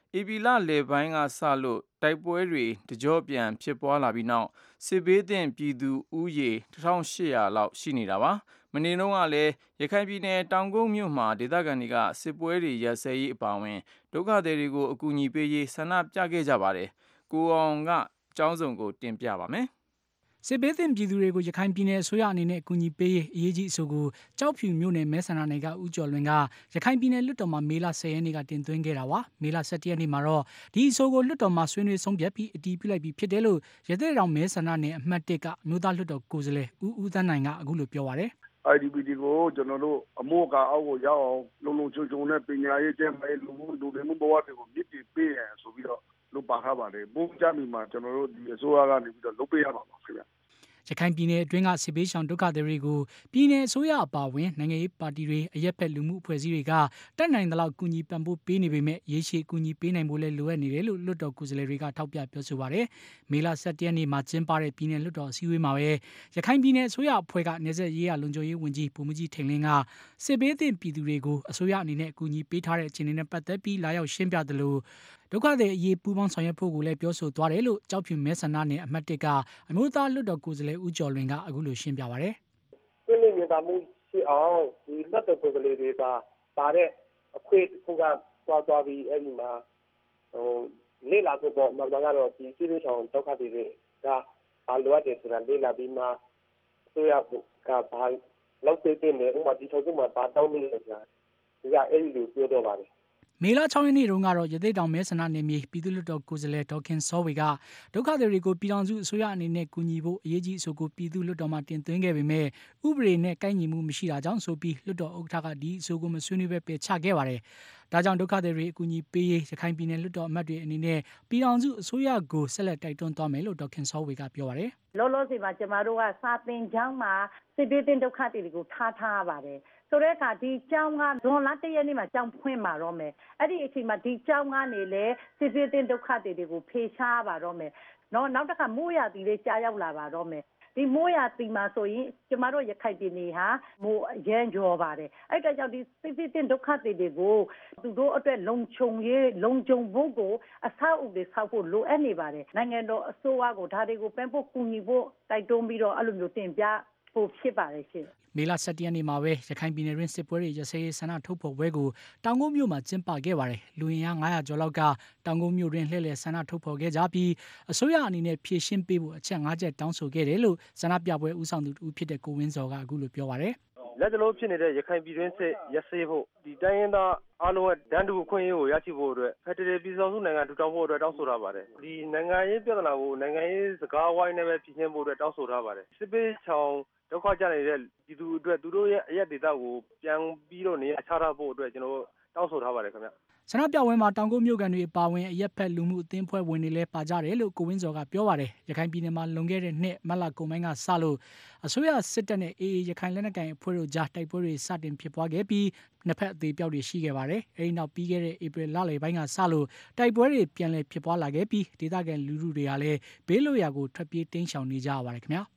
S2: ဧပြီလလယ်ပိုင်းကစလို့တိုက်ပွဲတွေတကြော့ပြန်ဖြစ်ပွားလာပြီးနောက်စစ်ဘေးသင့်ပြည်သူဦးရေတစ်ထောင်ရှစ်ရာလောက်ရှိနေတာပါမနေ့တုန်းကလည်းရခိုင်ပြည်နယ်တောင်ကုန်းမြို့မှာဒေသခံတွေကစစ်ပွဲတွေရပ်စဲရေးအပါအဝင်ဒုက္ခသည်တွေကိုအကူအညီပေးရေးဆန္ဒပြခဲ့ကြပါတယ်ကိုအောင်ကအကြောင်းစုံကိုတင်ပြပါမယ်
S11: စစ်ဘေးသင့်ပြည်သူတွေကိုရခိုင်ပြည်နယ်အစိုးရအနေနဲ့အကူအညီပေးရေးအရေးကြီးအဆိုကိုကြောက်ဖြူမြို့နယ်မဲဆန္ဒနယ်ကဦးကျော်လွင်ကရခိုင်ပြည်နယ်လွှတ်တော်မှာမေလဆယ်ရက်နေ့ကတင်သွင်းခဲ့တာပါမေလဆယ်တစ်ရက်နေ့မှာတော့ဒီအဆိုကိုလွှတ်တော်မှာဆွေးနွေးဆုံးဖြတ်ပြီးအတည်ပြုလိုက်ပြီးဖြစ်တယ်လို့ရသေ့တောင်မဲဆန္ဒနယ်အမှတ်တစ်ကအမျိုးသားလွှတ်တော်ကိုယ်စားလှယ်ဦးဦးသန်းနိုင်ကအခုလိုပြောပါတယ်
S12: I D P တွေကိုကျွန်တော်တို့အမိုးကအောက်ကိုရောက်အောင်လုံလုံချုံချုံနဲ့ပညာရေးကျဲမဲ့လူမှုလူတွေမှုဘဝတွေကိုမြစ်တည်ပေးရန်ဆိုပြီးတော့လုပ်ပါထားပါတယ်ဘုံကြမီမှာကျွန်တော်တို့ဒီအစိုးရကနေပြီးတော့လုပ်ပေးရပါပါခင်ဗျ
S11: ရခိုင်ပြည်နယ်အတွင်းကစစ်ဘေးရှောင်ဒုက္ခသည်တွေကိုပြည်내အစိုးရအပါအဝင်နိုင်ငံရေးပါတီတွေအရက်ဖက်လူမှုအဖွဲ့အစည်းတွေကတက်နိုင်သလောက်ကူညီပံ့ပိုးပေးနေပေမဲ့ရေရှည်ကူညီပေးနိုင်ဖို့လည်းလိုအပ်နေတယ်လို့လွှတ်တော်ကိုယ်စားလှယ်တွေကထောက်ပြပြောဆိုပါတယ်။မေလဆယ်တစ်ရက်နေ့မှာကျင်းပတဲ့ပြည်내လွှတ်တော်အစည်းအဝေးမှာပဲရခိုင်ပြည်내အစိုးရအဖွဲ့ကနေဆက်ရေးရလုံခြုံရေးဝန်ကြီးဗိုလ်မှူးကြီးထိန်လင်းကစစ်ဘေးသင့်ပြည်သူတွေကိုအစိုးရအနေနဲ့ကူညီပေးထားတဲ့အခြေအနေနဲ့ပတ်သက်ပြီးလာရောက်ရှင်းပြသလိုဒုက္ခသည်အရေးပူးပေါင်းဆောင်ရွက်ဖို့ကိုလည်းပြောဆိုသွားတယ်လို့ကြောက်ဖြူမဲဆန္ဒနယ်အမှတ်တစ်ကအမျိုးသားလွှတ်တော်ကိုယ်စားလှယ်ဦးကျော်လွင်ကအခုလိုရှင်းပြပါရယ်
S13: ။ဒီနေ့မြန်မာမှုရှိအောင်ဒီလွှတ်တော်ကိုယ်စားလှယ်တွေကပါတဲ့အခွင့်အရေးကသွားသွားပြီးအဲ့ဒီမှာဟိုလေ့လာဖို့ပေါ့မှန်ကတော့ဒီစီးရီးဆောင်ဒုက္ခသည်တွေကဘာလိုအပ်တယ်ဆိုတာလေ့လာပြီးမှဆိုရကဘာလောက်သေးတယ်ဥပမာဒီထုတ်ကမှဘာတောင်းနေလဲဆိုတာဒီကအဲ့ဒီလိုပြောတော့ပါတယ်
S11: မေလခြောက်ရက်နေ့တုန်းကတော့ရသေ့တောင်မဲဆန္ဒနယ်မြေပြည်သူ့လွှတ်တော်ကိုယ်စားလှယ်ဒေါက်ခင်စောဝေကဒုက္ခသည်တွေကိုပြည်ထောင်စုအစိုးရအနေနဲ့ကူညီဖို့အရေးကြီးအဆိုကိုပြည်သူ့လွှတ်တော်မှာတင်သွင်းခဲ့ပေမဲ့ဥပဒေနဲ့ကိုက်ညီမှုမရှိတာကြောင့်ဆိုပြီးလွှတ်တော်ဥက္ကဋ္ဌကဒီအဆိုကိုမဆွေးနွေးပဲပယ်ချခဲ့ပါတယ်။ဒါကြောင့်ဒုက္ခသည်တွေအကူအညီပေးရေးရခိုင်ပြည်နယ်လွှတ်တော်အမတ်တွေအနေနဲ့ပြည်ထောင်စုအစိုးရကိုဆက်လက်တိုက်တွန်းသွားမယ်လို့ဒေါက်ခင်စောဝေကပြောပါတယ်
S14: ။လောလောဆယ်မှာကျမတို့ကစာသင်ကျောင်းမှာစစ်ဘေးသင့်ဒုက္ခသည်တွေကိုထားထားရပါတယ်။ဆိုတဲ့အခါဒီကျောင်းကဇွန်လတစ်ရက်နေ့မှာကျောင်းဖွင့်မှာတော့မယ်အဲ့ဒီအချိန်မှာဒီကျောင်းကနေလေစစ်ဘေးသင့်ဒုက္ခသည်တွေကိုဖေရှားပါတော့မယ်နော်နောက်တစ်ခါမိုးရသည်လေးကြားရောက်လာပါတော့မယ်ဒီမိုးရသည်မှာဆိုရင်ကျမတို့ရခိုင်ပြည်နယ်ဟာမိုးရမ်းကြောပါတယ်အဲ့ဒါကြောင့်ဒီစစ်ဘေးသင့်ဒုက္ခသည်တွေကိုသူတို့အတွက်လုံခြုံရေးလုံခြုံဖို့ကိုအဆောက်အဦတွေဆောက်ဖို့လိုအပ်နေပါတယ်နိုင်ငံတော်အစိုးရကိုဒါတွေကိုပံ့ပိုးကူညီဖို့တိုက်တွန်းပြီးတော့အဲ့လိုမျိုးတင်ပြဖို့ဖြစ်ပါတယ်ရှင်
S11: မေလဆယ်တစ်ရက်နေ့မှာပဲရခိုင်ပြည်နယ်တွင်းစစ်ပွဲတွေရစဲရေးဆန္ဒထုတ်ဖော်ပွဲကိုတောင်ကုန်းမြို့မှာကျင်းပခဲ့ပါတယ်လူရင်းအားငါးရာကျော်လောက်ကတောင်ကုန်းမြို့တွင်လှည့်လည်ဆန္ဒထုတ်ဖော်ခဲ့ကြပြီးအစိုးရအနေနဲ့ဖြည့်ရှင်းပေးဖို့အချက်၅ချက်တောင်းဆိုခဲ့တယ်လို့ဆန္ဒပြပွဲဦးဆောင်သူတူဖြစ်တဲ့ကိုဝင်းစော်ကအခုလိုပြောပါတယ်
S15: လက်တလုံးဖြစ်နေတဲ့ရခိုင်ပြည်တွင်းစစ်ရစဲဖို့ဒီတိုင်းရင်းသားအားလုံးရဲ့ဒန်းတူအခွင့်အရေးကိုရရှိဖို့အတွက်ဖက်ဒရယ်ပြည်ထောင်စုနိုင်ငံထူထောင်ဖို့အတွက်တောင်းဆိုထားပါတယ်ဒီနိုင်ငံရေးပြဿနာကိုနိုင်ငံရေးစကားဝိုင်းနဲ့ပဲဖြေရှင်းဖို့အတွက်တောင်းဆိုထားပါတယ်စစ်ပေးချောင်ဒုက္ခကြနေတဲ့ပြည်သူအတွက်သူတို့ရဲ့အရက်ဒေသကိုပြန်ပြီးတော့နေရာချထားဖို့အတွက်ကျွန်တော်တောင်းဆိုထားပါတယ်ခင်ဗျ
S11: ဆန္ဒပြပွဲမှာတောင်ကုန်းမြို့ကန်တွေပါဝင်အရက်ဖက်လူမှုအသင်းဖွဲ့ဝင်တွေလည်းပါကြတယ်လို့ကိုဝင်းစော်ကပြောပါတယ်ရခိုင်ပြည်နယ်မှာလွန်ခဲ့တဲ့နှစ်မတ်လကုန်ပိုင်းကစလို့အစိုးရစစ်တပ်နဲ့ အေအေ ရခိုင်လက်နက်ကိုင်အဖွဲ့တို့ကြားတိုက်ပွဲတွေစတင်ဖြစ်ပွားခဲ့ပြီးနှစ်ဖက်အသေးပြောက်တွေရှိခဲ့ပါတယ်အဲဒီနောက်ပြီးခဲ့တဲ့ဧပြီလလယ်ပိုင်းကစလို့တိုက်ပွဲတွေပြန်လည်ဖြစ်ပွားလာခဲ့ပြီးဒေသခံလူထုတွေကလည်းဘေးလွတ်ရာကိုထွက်ပြေးတိမ်းရှောင်နေကြရပါတယ်ခင်ဗျာ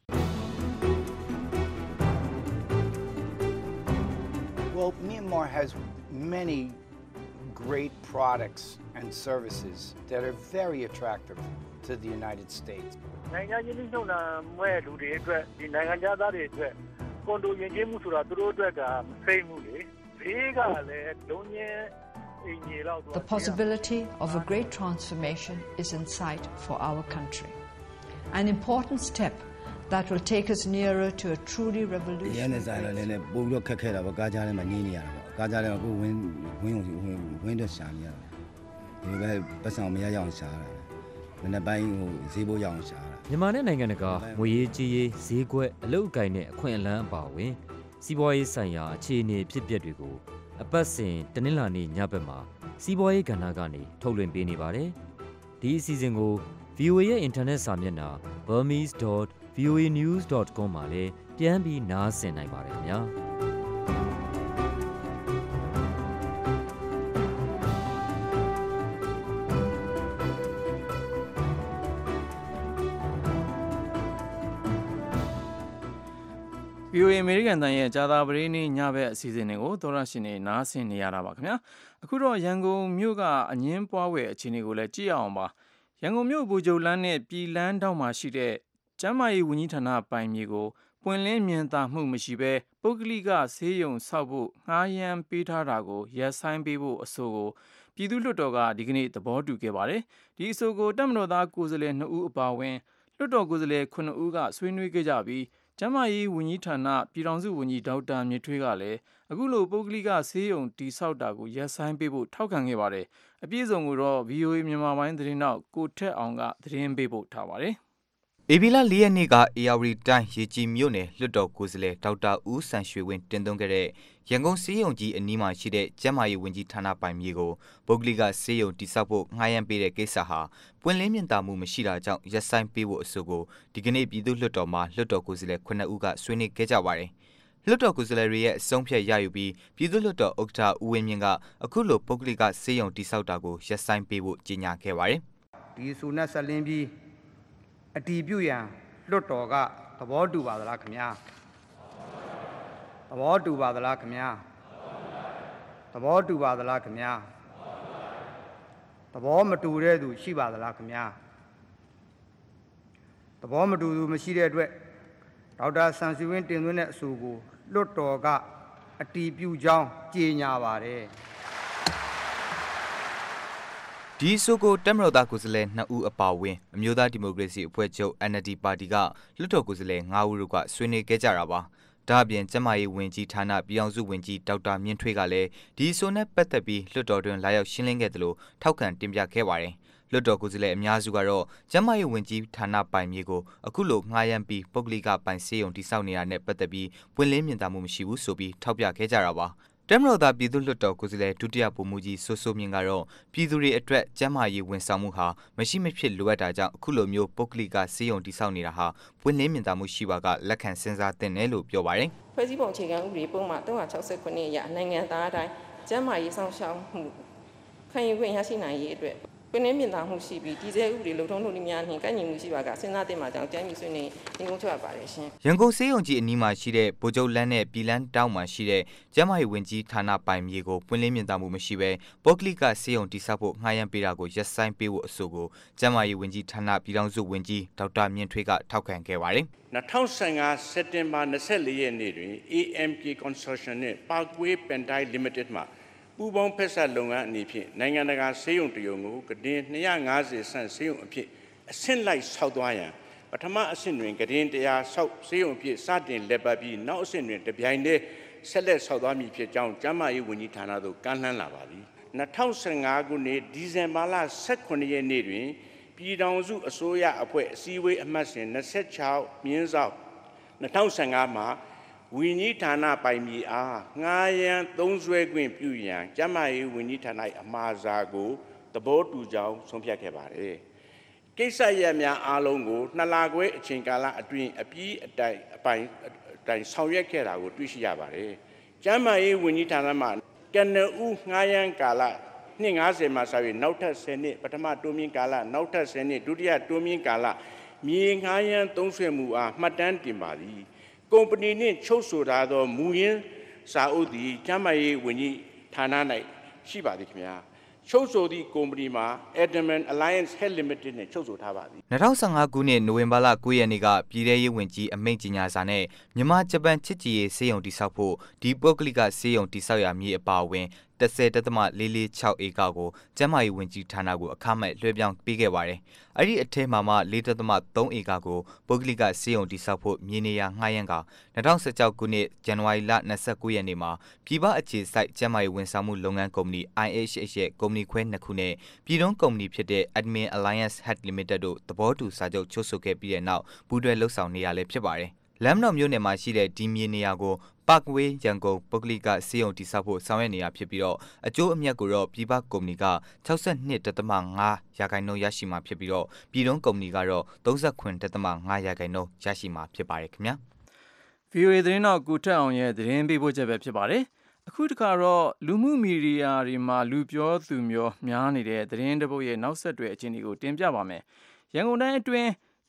S16: Well, Myanmar has many great products and services that are very attractive to the United States.
S4: နိုင်ငံရေးနှိမ့်နှံမဲ့လူတွေအတွက်ဒီနိုင်ငံသားတွေအတွက်ကွန်ဒိုယဉ်ကျေးမှုဆိုတာသူတို့အတွက်ကမစိမ့်ဘူးလေဘေးကလည်းလုံးညင်းအင်ကြီးလောက်
S17: The possibility of a great transformation is in sight for our country. An important step that will take us nearer to a truly revolutionary.
S18: ရန်နေဆိုင်လည်းလည်းပို့ပြီးတော့ခက်ခဲတာပေါ့ကားကြားထဲမှာညင်းနေရတာပေါ့ကားကြားထဲမှာကိုဝင်းဝင်းဝင်ဝင်းတော့ရှာနေရတာဒီပဲပတ်ဆောင်မရရအောင်ရှာတာမနေ့ပိုင်းဟိုဈေးဘိုးရအောင်ရှာတာ
S19: မြန်မာနဲ့နိုင်ငံတကာငွေရေးကြေးရေးဈေးကွက်အလုပ်အကိုင်နဲ့အခွင့်အလမ်းအပါအဝင်စီးပွားရေးဆိုင်ရာအခြေအနေဖြစ်ပျက်တွေကိုအပတ်စဉ်တနင်္လာနေ့ညဘက်မှာစီးပွားရေးကဏ္ဍကနေထုတ်လွှင့်ပေးနေပါတယ်ဒီအစီအစဉ်ကို ဗီအိုအေ ရဲ့အင်တာနက်စာမျက်နှာ burmese dot v o a news dot com မှာလည်းပြန်ပြီးနားဆင်နိုင်ပါတယ်ခင်ဗျာ
S2: ဗီအိုအေ အမေရိကန်တန်ရဲ့ဂျာသာပရိနေ့ညဘက်အစီအစဉ်တွေကိုသောရရှင်နေနားဆင်နေရတာပါခင်ဗျာအခုတော့ရန်ကုန်မြို့ကအငင်းပွားဝယ်အခြေအနေကိုလည်းကြည့်အောင်ပါရန်ကုန်မြို့ဘူဂျုံလန်းနဲ့ပြည်လန်းတောင်မှာရှိတဲ့ကျမ်းမာရေးဝန်ကြီးဌာနပိုင်မြေကိုပွင့်လင်းမြင်သာမှုမရှိဘဲပုဂ္ဂလိကဆေးရုံဆောက်ဖို့ငှားရမ်းပေးထားတာကိုရပ်ဆိုင်းပေးဖို့အဆိုကိုပြည်သူ့လွှတ်တော်ကဒီကနေ့သဘောတူခဲ့ပါတယ်ဒီအဆိုကိုတပ်မတော်သားကိုယ်စားလှယ်နှစ်ဦးအပါအဝင်လွှတ်တော်ကိုယ်စားလှယ်ခုနှစ်ဦးကဆွေးနွေးခဲ့ကြပြီးကျန်းမာရေးဝန်ကြီးဌာနပြည်ထောင်စုဝန်ကြီးဒေါက်တာမြင့်ထွေးကလည်းအခုလိုပုဂ္ဂလိကဆေးရုံတည်ဆောက်တာကိုရပ်ဆိုင်းပေးဖို့ထောက်ခံခဲ့ပါတယ်အပြည့်အစုံကိုတော့ ဗီအိုအေ မြန်မာပိုင်းသတင်းတောက်ကိုထက်အောင်ကသတင်းပေးပို့ထားပါတယ်
S20: ဧပြီလလေးရက်နေ့ကအေယာဝတီတိုင်းရေကြီးမြို့နယ်လွှတ်တော်ကိုယ်စားလှယ်ဒေါက်တာဦးဆန်ရွှေဝင်းတင်သွင်းခဲ့တဲ့ရန်ကုန်ဆေးရုံကြီးအနီးမှာရှိတဲ့ကျန်းမာရေးဝန်ကြီးဌာနပိုင်မြေကိုပုဂ္ဂလိကဆေးရုံတည်ဆောက်ဖို့ငှားရမ်းပေးတဲ့ကိစ္စဟာပွင့်လင်းမြင်သာမှုမရှိတာကြောင့်ရပ်ဆိုင်းပေးဖို့အဆိုကိုဒီကနေ့ပြည်သူ့လွှတ်တော်မှာလွှတ်တော်ကိုယ်စားလှယ်ခုနှစ်ဦးကဆွေးနွေးခဲ့ကြပါတယ်။လွှတ်တော်ကိုယ်စားလှယ်တွေရဲ့အဆုံးဖြတ်ရယူပြီးပြည်သူ့လွှတ်တော်ဥက္ကဋ္ဌဦးဝင်းမြင့်ကအခုလိုပုဂ္ဂလိကဆေးရုံတည်ဆောက်တာကိုရပ်ဆိုင်းပေးဖို့ကြေညာခဲ့ပါတယ်
S21: ။ဒီဆိုနဲ့ဆက်လင်းပြီးအတည်ပြုရန်လွတ်တော်ကသဘောတူပါသလားခင်ဗျာသဘောတူပါသလားခင်ဗျာသဘောတူပါသလားခင်ဗျာသဘောမတူတဲ့သူရှိပါသလားခင်ဗျာသဘောမတူသူမရှိတဲ့အတွက်ဒေါက်တာဆန်စီဝင်းတင်သွင်းတဲ့အဆိုကိုလွတ်တော်ကအတည်ပြုကြောင်းကြေညာပါတယ်
S20: ဒီဆိုကိုတက်မတော်သားကိုယ်စားလှယ်နှစ်ဦးအပါအဝင်အမျိုးသားဒီမိုကရေစီအဖွဲ့ချုပ် N L D ပါတီကလွှတ်တော်ကိုယ်စားလှယ်ငါးဦးတို့ကဆွေးနွေးခဲ့ကြတာပါ။ဒါ့အပြင်ကျန်းမာရေးဝန်ကြီးဌာနပြည်အောင်စုဝန်ကြီးဒေါက်တာမြင့်ထွေးကလည်းဒီဆိုနဲ့ပတ်သက်ပြီးလွှတ်တော်တွင်လာရောက်ရှင်းလင်းခဲ့သလိုထောက်ခံတင်ပြခဲ့ပါတယ်။လွှတ်တော်ကိုယ်စားလှယ်အများစုကတော့ကျန်းမာရေးဝန်ကြီးဌာနပိုင်မြေကိုအခုလိုငှားရမ်းပြီးပုဂ္ဂလိကပိုင်ဆေးရုံတည်ဆောက်နေတာနဲ့ပတ်သက်ပြီးပွင့်လင်းမြင်သာမှုမရှိဘူးဆိုပြီးထောက်ပြခဲ့ကြတာပါ။တမတော်သားပြည်သူ့လွှတ်တော်ကိုယ်စားလှယ်ဒုတိယဗိုလ်မှူးကြီးစိုးစိုးမြင့်ကတော့ပြည်သူတွေအတွက်ကျန်းမာရေးဝန်ဆောင်မှုဟာမရှိမဖြစ်လိုအပ်တာကြောင့်အခုလိုမျိုးပုဂ္ဂလိကဆေးရုံတည်ဆောက်နေတာဟာပွင့်လင်းမြင်သာမှုရှိပါကလက်ခံစဉ်းစားသင့်တယ်လို့ပြောပါတယ်
S22: ။ဖွဲ့စည်းပုံအခြေခံဥပဒေပုံမှန်၃၆၉အရနိုင်ငံသားအတိုင်းကျန်းမာရေးဆောင်ရှောက်မှုခံယူခွင့်ရရှိနိုင်ရေးအတွက်ပွင့်လင်းမြင်သာမှုရှိပြီးဒီစဲဥပဒေလုံထုံးလုံနည်းများနှင့်ကိုက်ညီမှုရှိပါကစဉ်းစားသင့်ပါကြောင်းကြမ်းမြဆွေးနွေးညီကုန်းထွက်ပါတယ်ရှင်
S20: ။ရန်ကုန်ဆေးရုံကြီးအနီးမှာရှိတဲ့ဗိုလ်ချုပ်လန်းနဲ့ပြည်လန်းတောင်မှာရှိတဲ့ကျန်းမာရေးဝန်ကြီးဌာနပိုင်မြေကိုပွင့်လင်းမြင်သာမှုမရှိဘဲပုဂ္ဂလိကဆေးရုံတည်ဆောက်ဖို့ငှားရမ်းပေးတာကိုရပ်ဆိုင်းပေးဖို့အဆိုကိုကျန်းမာရေးဝန်ကြီးဌာနပြည်ထောင်စုဝန်ကြီးဒေါက်တာမြင့်ထွေးကထောက်ခံခဲ့ပါတယ်
S23: ။၂၀၁၅စက်တင်ဘာ၂၄ရက်နေ့တွင် A M K Consortium နဲ့ Parkway Pentai Limited မှာပူးပေါင်းဖက်ဆက်လုပ်ငန်းအနေဖြင့်နိုင်ငံတကာဆေးရုံတရုံကိုကတင်၂၅၀ဆန့်ဆေးရုံအဖြစ်အဆင့်လိုက်ဆောက်သွားရန်ပထမအဆင့်တွင်ကတင်တရားဆောက်ဆေးရုံအဖြစ်စတင်လက်ပတ်ပြီးနောက်အဆင့်တွင်တပြိုင်တည်းဆက်လက်ဆောက်သွားမည်ဖြစ်ကြောင်းကျန်းမာရေးဝန်ကြီးဌာနသို့ကမ်းလှမ်းလာပါသည်၂၀၁၅ခုနှစ်ဒီဇင်ဘာလ၁၇ရက်နေ့တွင်ပြည်ထောင်စုအစိုးရအဖွဲ့အစည်းအဝေးအမှတ်စဉ်၂၆မြင်းဆောင်၂၀၁၅မှာဝန်ကြီးဌာနပိုင်မြေအားငှားရမ်းသုံးစွဲခွင့်ပြုရန်ကျန်းမာရေးဝန်ကြီးဌာန၏အမှာစာကိုသဘောတူကြောင်းဆုံးဖြတ်ခဲ့ပါတယ်။ကိစ္စရပ်များအားလုံးကိုနှစ်လခွဲအချိန်ကာလအတွင်းအပြီးအတိုင်အပိုင်တိုင်ဆောင်ရွက်ခဲ့တာကိုတွေ့ရှိရပါတယ်။ကျန်းမာရေးဝန်ကြီးဌာနမှကနဦးငှားရမ်းကာလနှစ်၅၀မှာစပြီးနောက်ထပ်၁၀နှစ်ပထမတိုးမြင့်ကာလနောက်ထပ်၁၀နှစ်ဒုတိယတိုးမြင့်ကာလမြေငှားရမ်းသုံးစွဲမှုအားမှတ်တမ်းတင်ပါသည်။ကုမ္ပဏီနှင့်ချုပ်ဆိုထားသောမူရင်းစာအုပ်သည်ကျန်းမာရေးဝန်ကြီးဌာန၌ရှိပါသည်ခင်ဗျာချုပ်ဆိုသည့်ကုမ္ပဏီမှာ Adamant Alliance Health Limited နဲ့ချုပ်ဆိုထားပါသည်
S20: ၂၀၁၅ခုနှစ်နိုဝင်ဘာလ၉ရက်နေ့ကပြည်ထရေးဝန်ကြီးအမိန့်ကြေညာစာနဲ့မြန်မာဂျပန်ချစ်ကြည်ရေးဆေးရုံတည်ဆောက်ဖို့ဒီပုဂ္ဂလိကဆေးရုံတည်ဆောက်ရမည်အပါအဝင်၁၀ဒသမ၄၄၆ဧကကိုကျန်းမာရေးဝန်ကြီးဌာနကိုအခမဲ့လွှဲပြောင်းပေးခဲ့ပါတယ်။အဲ့ဒီအထက်မှာမှ၄ဒသမ၃ဧကကိုပုဂ္ဂလိကဆေးရုံတည်ဆောက်ဖို့မြေနေရာငှားရမ်းက၂၀၁၆ခုနှစ်ဇန်နဝါရီလ၂၉ရက်နေ့မှာပြည်ပအခြေစိုက်ကျန်းမာရေးဝန်ဆောင်မှုလုပ်ငန်းကုမ္ပဏီ I H H ရဲ့ကုမ္ပဏီခွဲနှစ်ခုနဲ့ပြည်တွင်းကုမ္ပဏီဖြစ်တဲ့ Admin Alliance Health Limited တို့သဘောတူစာချုပ်ချုပ်ဆိုခဲ့ပြီးတဲ့နောက်ပူးတွဲလှုပ်ဆောင်နေရလဲဖြစ်ပါတယ်။လမ်းမတော်မြို့နယ်မှာရှိတဲ့ဒီမြေနေရာကိုParkway ရန်ကုန်ပုဂ္ဂလိကဆေးရုံတည်ဆောက်ဖို့ဆောင်ရွက်နေတာဖြစ်ပြီးတော့အကျိုးအမြတ်ကိုတော့ပြည်ပကုမ္ပဏီက၆၂ဒသမ၅ရာခိုင်နှုန်းရရှိမှာဖြစ်ပြီးတော့ပြည်တွင်းကုမ္ပဏီကတော့၃၇ဒသမ၅ရာခိုင်နှုန်းရရှိမှာဖြစ်ပါတယ်ခင်ဗျာ
S2: ဗီအိုအေ သတင်းတော်ကိုထက်အောင်ရဲ့သတင်းပေးပို့ချက်ပဲဖြစ်ပါတယ်အခုတခါတော့လူမှုမီဒီယာတွေမှာလူပြောသူမျိုးများနေတဲ့သတင်းတပုတ်ရဲ့နောက်ဆက်တွဲအခြေအနေကိုတင်ပြပါမယ်ရန်ကုန်တိုင်းအတွင်း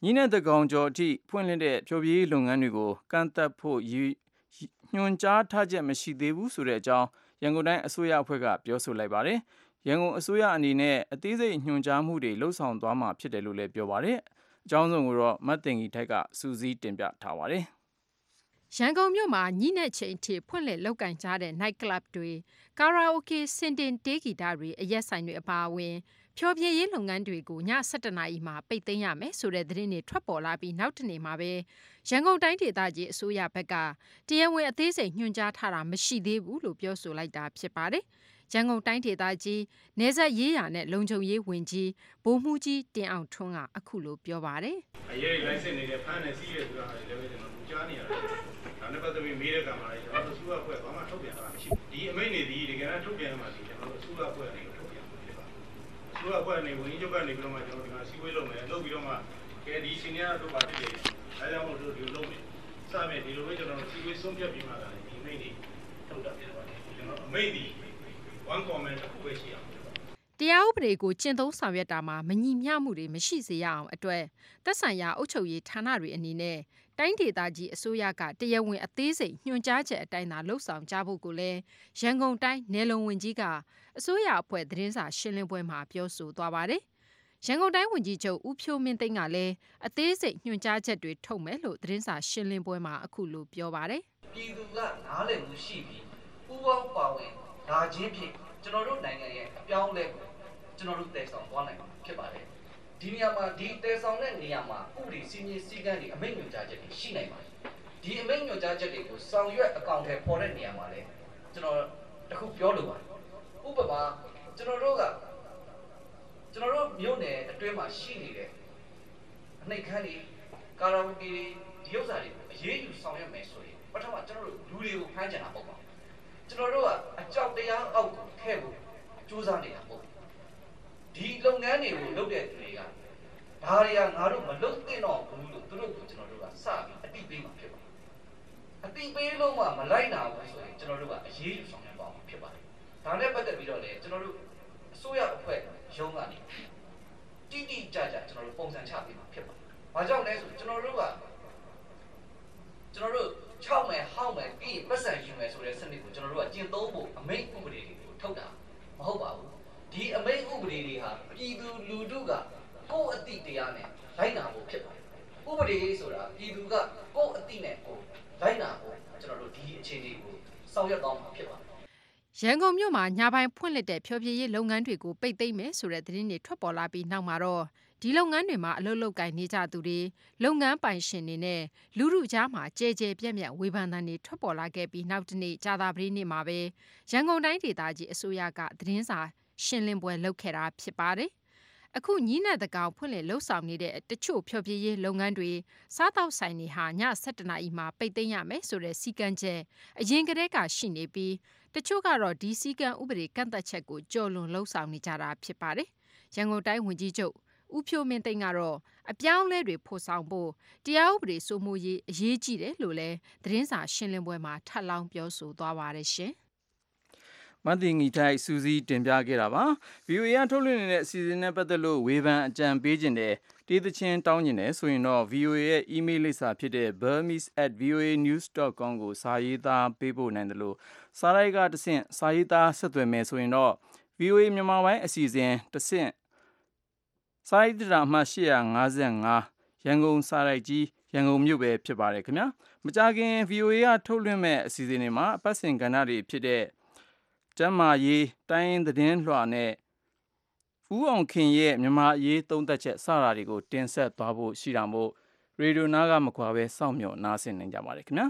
S2: ညီနဲ့တကောင်ကျော်အထိဖွင့်လှစ်တဲ့ဖြိုပြေးလုပ်ငန်းတွေကိုကန့်သတ်ဖို့ညွှန်ကြားထားချက်မရှိသေးဘူးဆိုတဲ့အကြောင်းရန်ကုန်တိုင်းအစိုးရအဖွဲ့ကပြောဆိုလိုက်ပါတယ်။ရန်ကုန်အစိုးရအနေနဲ့အသေးစိတ်ညွှန်ကြားမှုတွေလှုပ်ဆောင်သွားမှာဖြစ်တယ်လို့လည်းပြောပါတယ်။အကြောင်းစုံကိုတော့မတ်တင်ကြီးထိုက်ကစူးစီးတင်ပြထားပါတယ်
S1: ။ရန်ကုန်မြို့မှာညနေချိန်ထိဖွင့်လှစ်လုပ်ကင်ကြတဲ့ night club တွေကာရာအိုကေစင်တင်တေးဂီတတွေအရက်ဆိုင်တွေအပါအဝင်ဖြောပြရေးလုပ်ငန်းတွေကိုည၁၁နာရီမှာပိတ်သိမ်းရမယ်ဆိုတဲ့သတင်းတွေထွက်ပေါ်လာပြီးနောက်တနေ့မှာပဲရန်ကုန်တိုင်းဒေသကြီးအစိုးရဘက်ကတရားဝင်အသေးစိတ်ညွှန်ကြားထားတာမရှိသေးဘူးလို့ပြောဆိုလိုက်တာဖြစ်ပါတယ်။ရန်ကုန်တိုင်းဒေသကြီးနေဆက်ရေးရာနဲ့လုံခြုံရေးဝန်ကြီးဗိုလ်မှူးကြီးတင်အောင်ထွန်းကအခုလိုပြောပါတယ်
S5: ။အရေးလိုက်စစ်နေတဲ့ဖမ်းနေစီးရဲဆိုတာလည်းပဲကျွန်တော်ကြားနေရတယ်။ဒါနဲ့ပတ်သက်ပြီးမေးတဲ့ကံမှာလည်းကျွန်တော်တို့စုရအဖွဲ့ဘာမှထုတ်ပြန်တာမရှိဘူး။ဒီအမိန့်တွေဒီတကယ်တော့ထုတ်ပြန်မှဒီကျွန်တော်တို့စုရအဖွဲ့အနေနဲ့ထုတ်ပြန်ဖြစ်ပါတယ်။စုရအဖွဲ့အနေဝင်ချုပ်ကနေပြီးတော့မှကျွန်တော်ဒီမှာစီဝေးလုပ်မယ်လုပ်ပြီးတော့မှကဲဒီစီနီယာတို့ပါတည်တယ်။အဲဒါကြောင့်မို့လို့ဒီလိုလုပ်မယ်။စမယ်ဒီလိုပဲကျွန်တော်တို့စီဝေးဆုံးဖြတ်ပြီးမှလည်းဒီအမိန့်တွေထုတ်တာဖြစ်ပါတယ်။ကျွန်တော်အမိန့်ဒီone comment တစ်ခုပဲရှိအောင်
S1: တရားဥပဒေကိုကျင့်သုံးဆောင်ရွက်တာမှာမညီမျှမှုတွေမရှိစေရအောင်အတွက်သက်ဆိုင်ရာအုပ်ချုပ်ရေးဌာနတွေအနေနဲ့တိုင်းဒေသကြီးအစိုးရကတရားဝင်အသေးစိတ်ညွှန်ကြားချက်အတိုင်းသာလှုပ်ဆောင်ကြဖို့ကိုလည်းရန်ကုန်တိုင်းနယ်လုံဝန်ကြီးကအစိုးရအဖွဲ့သတင်းစာရှင်းလင်းပွဲမှာပြောဆိုသွားပါတယ်။ရန်ကုန်တိုင်းဝန်ကြီးချုပ်ဦးဖြိုးမင်းသိန်းကလည်းအသေးစိတ်ညွှန်ကြားချက်တွေထုတ်မယ်လို့သတင်းစာရှင်းလင်းပွဲမှာအခုလိုပြောပါတယ်
S7: ။ပြည်သူကနားလည်မှုရှိပြီးပူးပေါင်းပါဝင်ဒါချင်းဖြင့်ကျွန်တော်တို့နိုင်ငံရဲ့အပြောင်းအလဲကိုကျွန်တော်တို့တည်ဆောင်သွားနိုင်မှာဖြစ်ပါတယ်ဒီနေရာမှာဒီတည်ဆောင်တဲ့နေရာမှာဥပဒေစည်းမျဉ်းစည်းကမ်းတွေအမိန့်ညွှန်ကြားချက်တွေရှိနိုင်ပါတယ်ဒီအမိန့်ညွှန်ကြားချက်တွေကိုဆောင်ရွက်အကောင့်ထဲပေါ်တဲ့နေရာမှာလည်းကျွန်တော်တခုပြောလိုပါတယ်ဥပမာကျွန်တော်တို့ကကျွန်တော်တို့မြို့နယ်အတွင်းမှာရှိနေတဲ့အနှိတ်ခမ်းတွေကာရာအိုကေတွေဒီဥစ္စာတွေကိုအရေးယူဆောင်ရွက်မယ်ဆိုရင်ပထမကျွန်တော်တို့လူတွေကိုဖမ်းကြတာပေါ့ပါကျွန်တော်တို့ကအကြောက်တရားအောက်ကိုထည့်ဖို့ကြိုးစားနေတာပေါ့ဒီလုပ်ငန်းတွေကိုလုပ်တဲ့သူတွေကဒါတွေကငါတို့မလုပ်သင့်တော့ဘူးလို့သူတို့ကကျွန်တော်တို့ကစပြီးအတိပေးမှာဖြစ်ပါတယ်အတိပေးလို့မှမလိုက်နိုင်ဘူးဆိုရင်ကျွန်တော်တို့ကအရေးယူဆောင်ရွက်ပါမှာဖြစ်ပါတယ်ဒါနဲ့ပတ်သက်ပြီးတော့လည်းကျွန်တော်တို့အစိုးရအဖွဲ့ရုံးကနေတိတိကျကျကျွန်တော်တို့ပုံစံချပေးမှာဖြစ်ပါတယ်ဘာကြောင့်လဲဆိုကျွန်တော်တို့ကကျွန်တော်တို့ချောက်မယ်ဟောက်မယ်ပြီးပတ်စံယူမယ်ဆိုတဲ့စနစ်ကိုကျွန်တော်တို့ကကျင့်သုံးဖို့အမိန့်ဥပဒေတွေကိုထုတ်တာမဟုတ်ပါဘူးဒီအမိန့်ဥပဒေတွေဟာပြည်သူလူထုကကိုယ့်အတိတရားနဲ့လိုက်နာဖို့ဖြစ်ပါတယ်ဥပဒေဆိုတာပြည်သူကကိုယ့်အတိနဲ့ကိုယ်လိုက်နာဖို့ကျွန်တော်တို့ဒီအခြေအနေကိုဆောင်ရွက်သွားမှာဖြစ်ပါတယ်
S1: ရန်ကုန်မြို့မှာညပိုင်းဖွင့်လှစ်တဲ့ဖြောပြရေးလုပ်ငန်းတွေကိုပိတ်သိမ်းမယ်ဆိုတဲ့သတင်းတွေထွက်ပေါ်လာပြီးနောက်မှာတော့ဒီလုပ်ငန်းတွေမှာအလုပ်လုပ်ကိုင်နေကြသူတွေလုပ်ငန်းပိုင်ရှင်တွေနဲ့လူထုကြားမှာကြဲကြဲပြန့်ပြန့်ဝေဖန်သံတွေထွက်ပေါ်လာခဲ့ပြီးနောက်တနေ့ကြာသပတေးနေ့မှာပဲရန်ကုန်တိုင်းဒေသကြီးအစိုးရကသတင်းစာရှင်းလင်းပွဲလုပ်ခဲ့တာဖြစ်ပါတယ်။အခုညီးနက်တကောင်ဖွင့်လှစ်လှုပ်ဆောင်နေတဲ့တချို့ဖြောပြရေးလုပ်ငန်းတွေစားတောက်ဆိုင်တွေဟာည၁၁နာရီမှာပိတ်သိမ်းရမယ်ဆိုတဲ့စီကံချက်အရင်ကတည်းကရှိနေပြီးတချို့ကတော့ဒီစီကံဥပဒေကန့်သက်ချက်ကိုကြော်လွန်လှုပ်ဆောင်နေကြတာဖြစ်ပါတယ်။ရန်ကုန်တိုင်းဝန်ကြီးချုပ်ဦးဖြိုးမင်းသိန်းကတော့အပြောင်းလဲတွေဖော်ဆောင်ဖို့တရားဥပဒေစိုးမိုးရေးအရေးကြီးတယ်လို့လည်းသတင်းစာရှင်းလင်းပွဲမှာထပ်လောင်းပြောဆိုသွားပါတယ်ရှင်
S2: မတ်တင်ငီထိုက်စူးစီးတင်ပြခဲ့တာပါ ဗီအိုအေ ကထုတ်လွှင့်နေတဲ့အစီအစဉ်နဲ့ပတ်သက်လို့ဝေဖန်အကြံပေးခြင်းတဲ့တေးသချင်းတောင်းခြင်းတယ်ဆိုရင်တော့ ဗီအိုအေ ရဲ့ email လိပ်စာဖြစ်တဲ့ burmese at voanews dot com ကိုစာရေးသားပေးပို့နိုင်တယ်လို့စာရိုက်ကတဆင့်စာရေးသားဆက်သွယ်မယ်ဆိုရင်တော့ ဗီအိုအေ မြန်မာပိုင်းအစီအစဉ်တဆင့်စာရိုက်တာအမှတ်၈၅၅ရန်ကုန်စာရိုက်ကြီးရန်ကုန်မြို့ပဲဖြစ်ပါတယ်ခင်ဗျာမကြခင် ဗီအိုအေ ကထုတ်လွှင့်မဲ့အစီအစဉ်တွေမှာအပတ်စဉ်ကဏ္ဍတွေဖြစ်တဲ့ကျမ်းမာရေးတိုင်းသတင်းလွှာနဲ့ဦးအောင်ခင်ရဲ့မြန်မာရေးသုံးသက်ချက်စတာတွေကိုတင်ဆက်သွားဖို့ရှိတာမို့ရေဒီယိုနားကမကွာပဲစောင့်မျှော်နားဆင်နေကြပါတယ်ခင်ဗျာ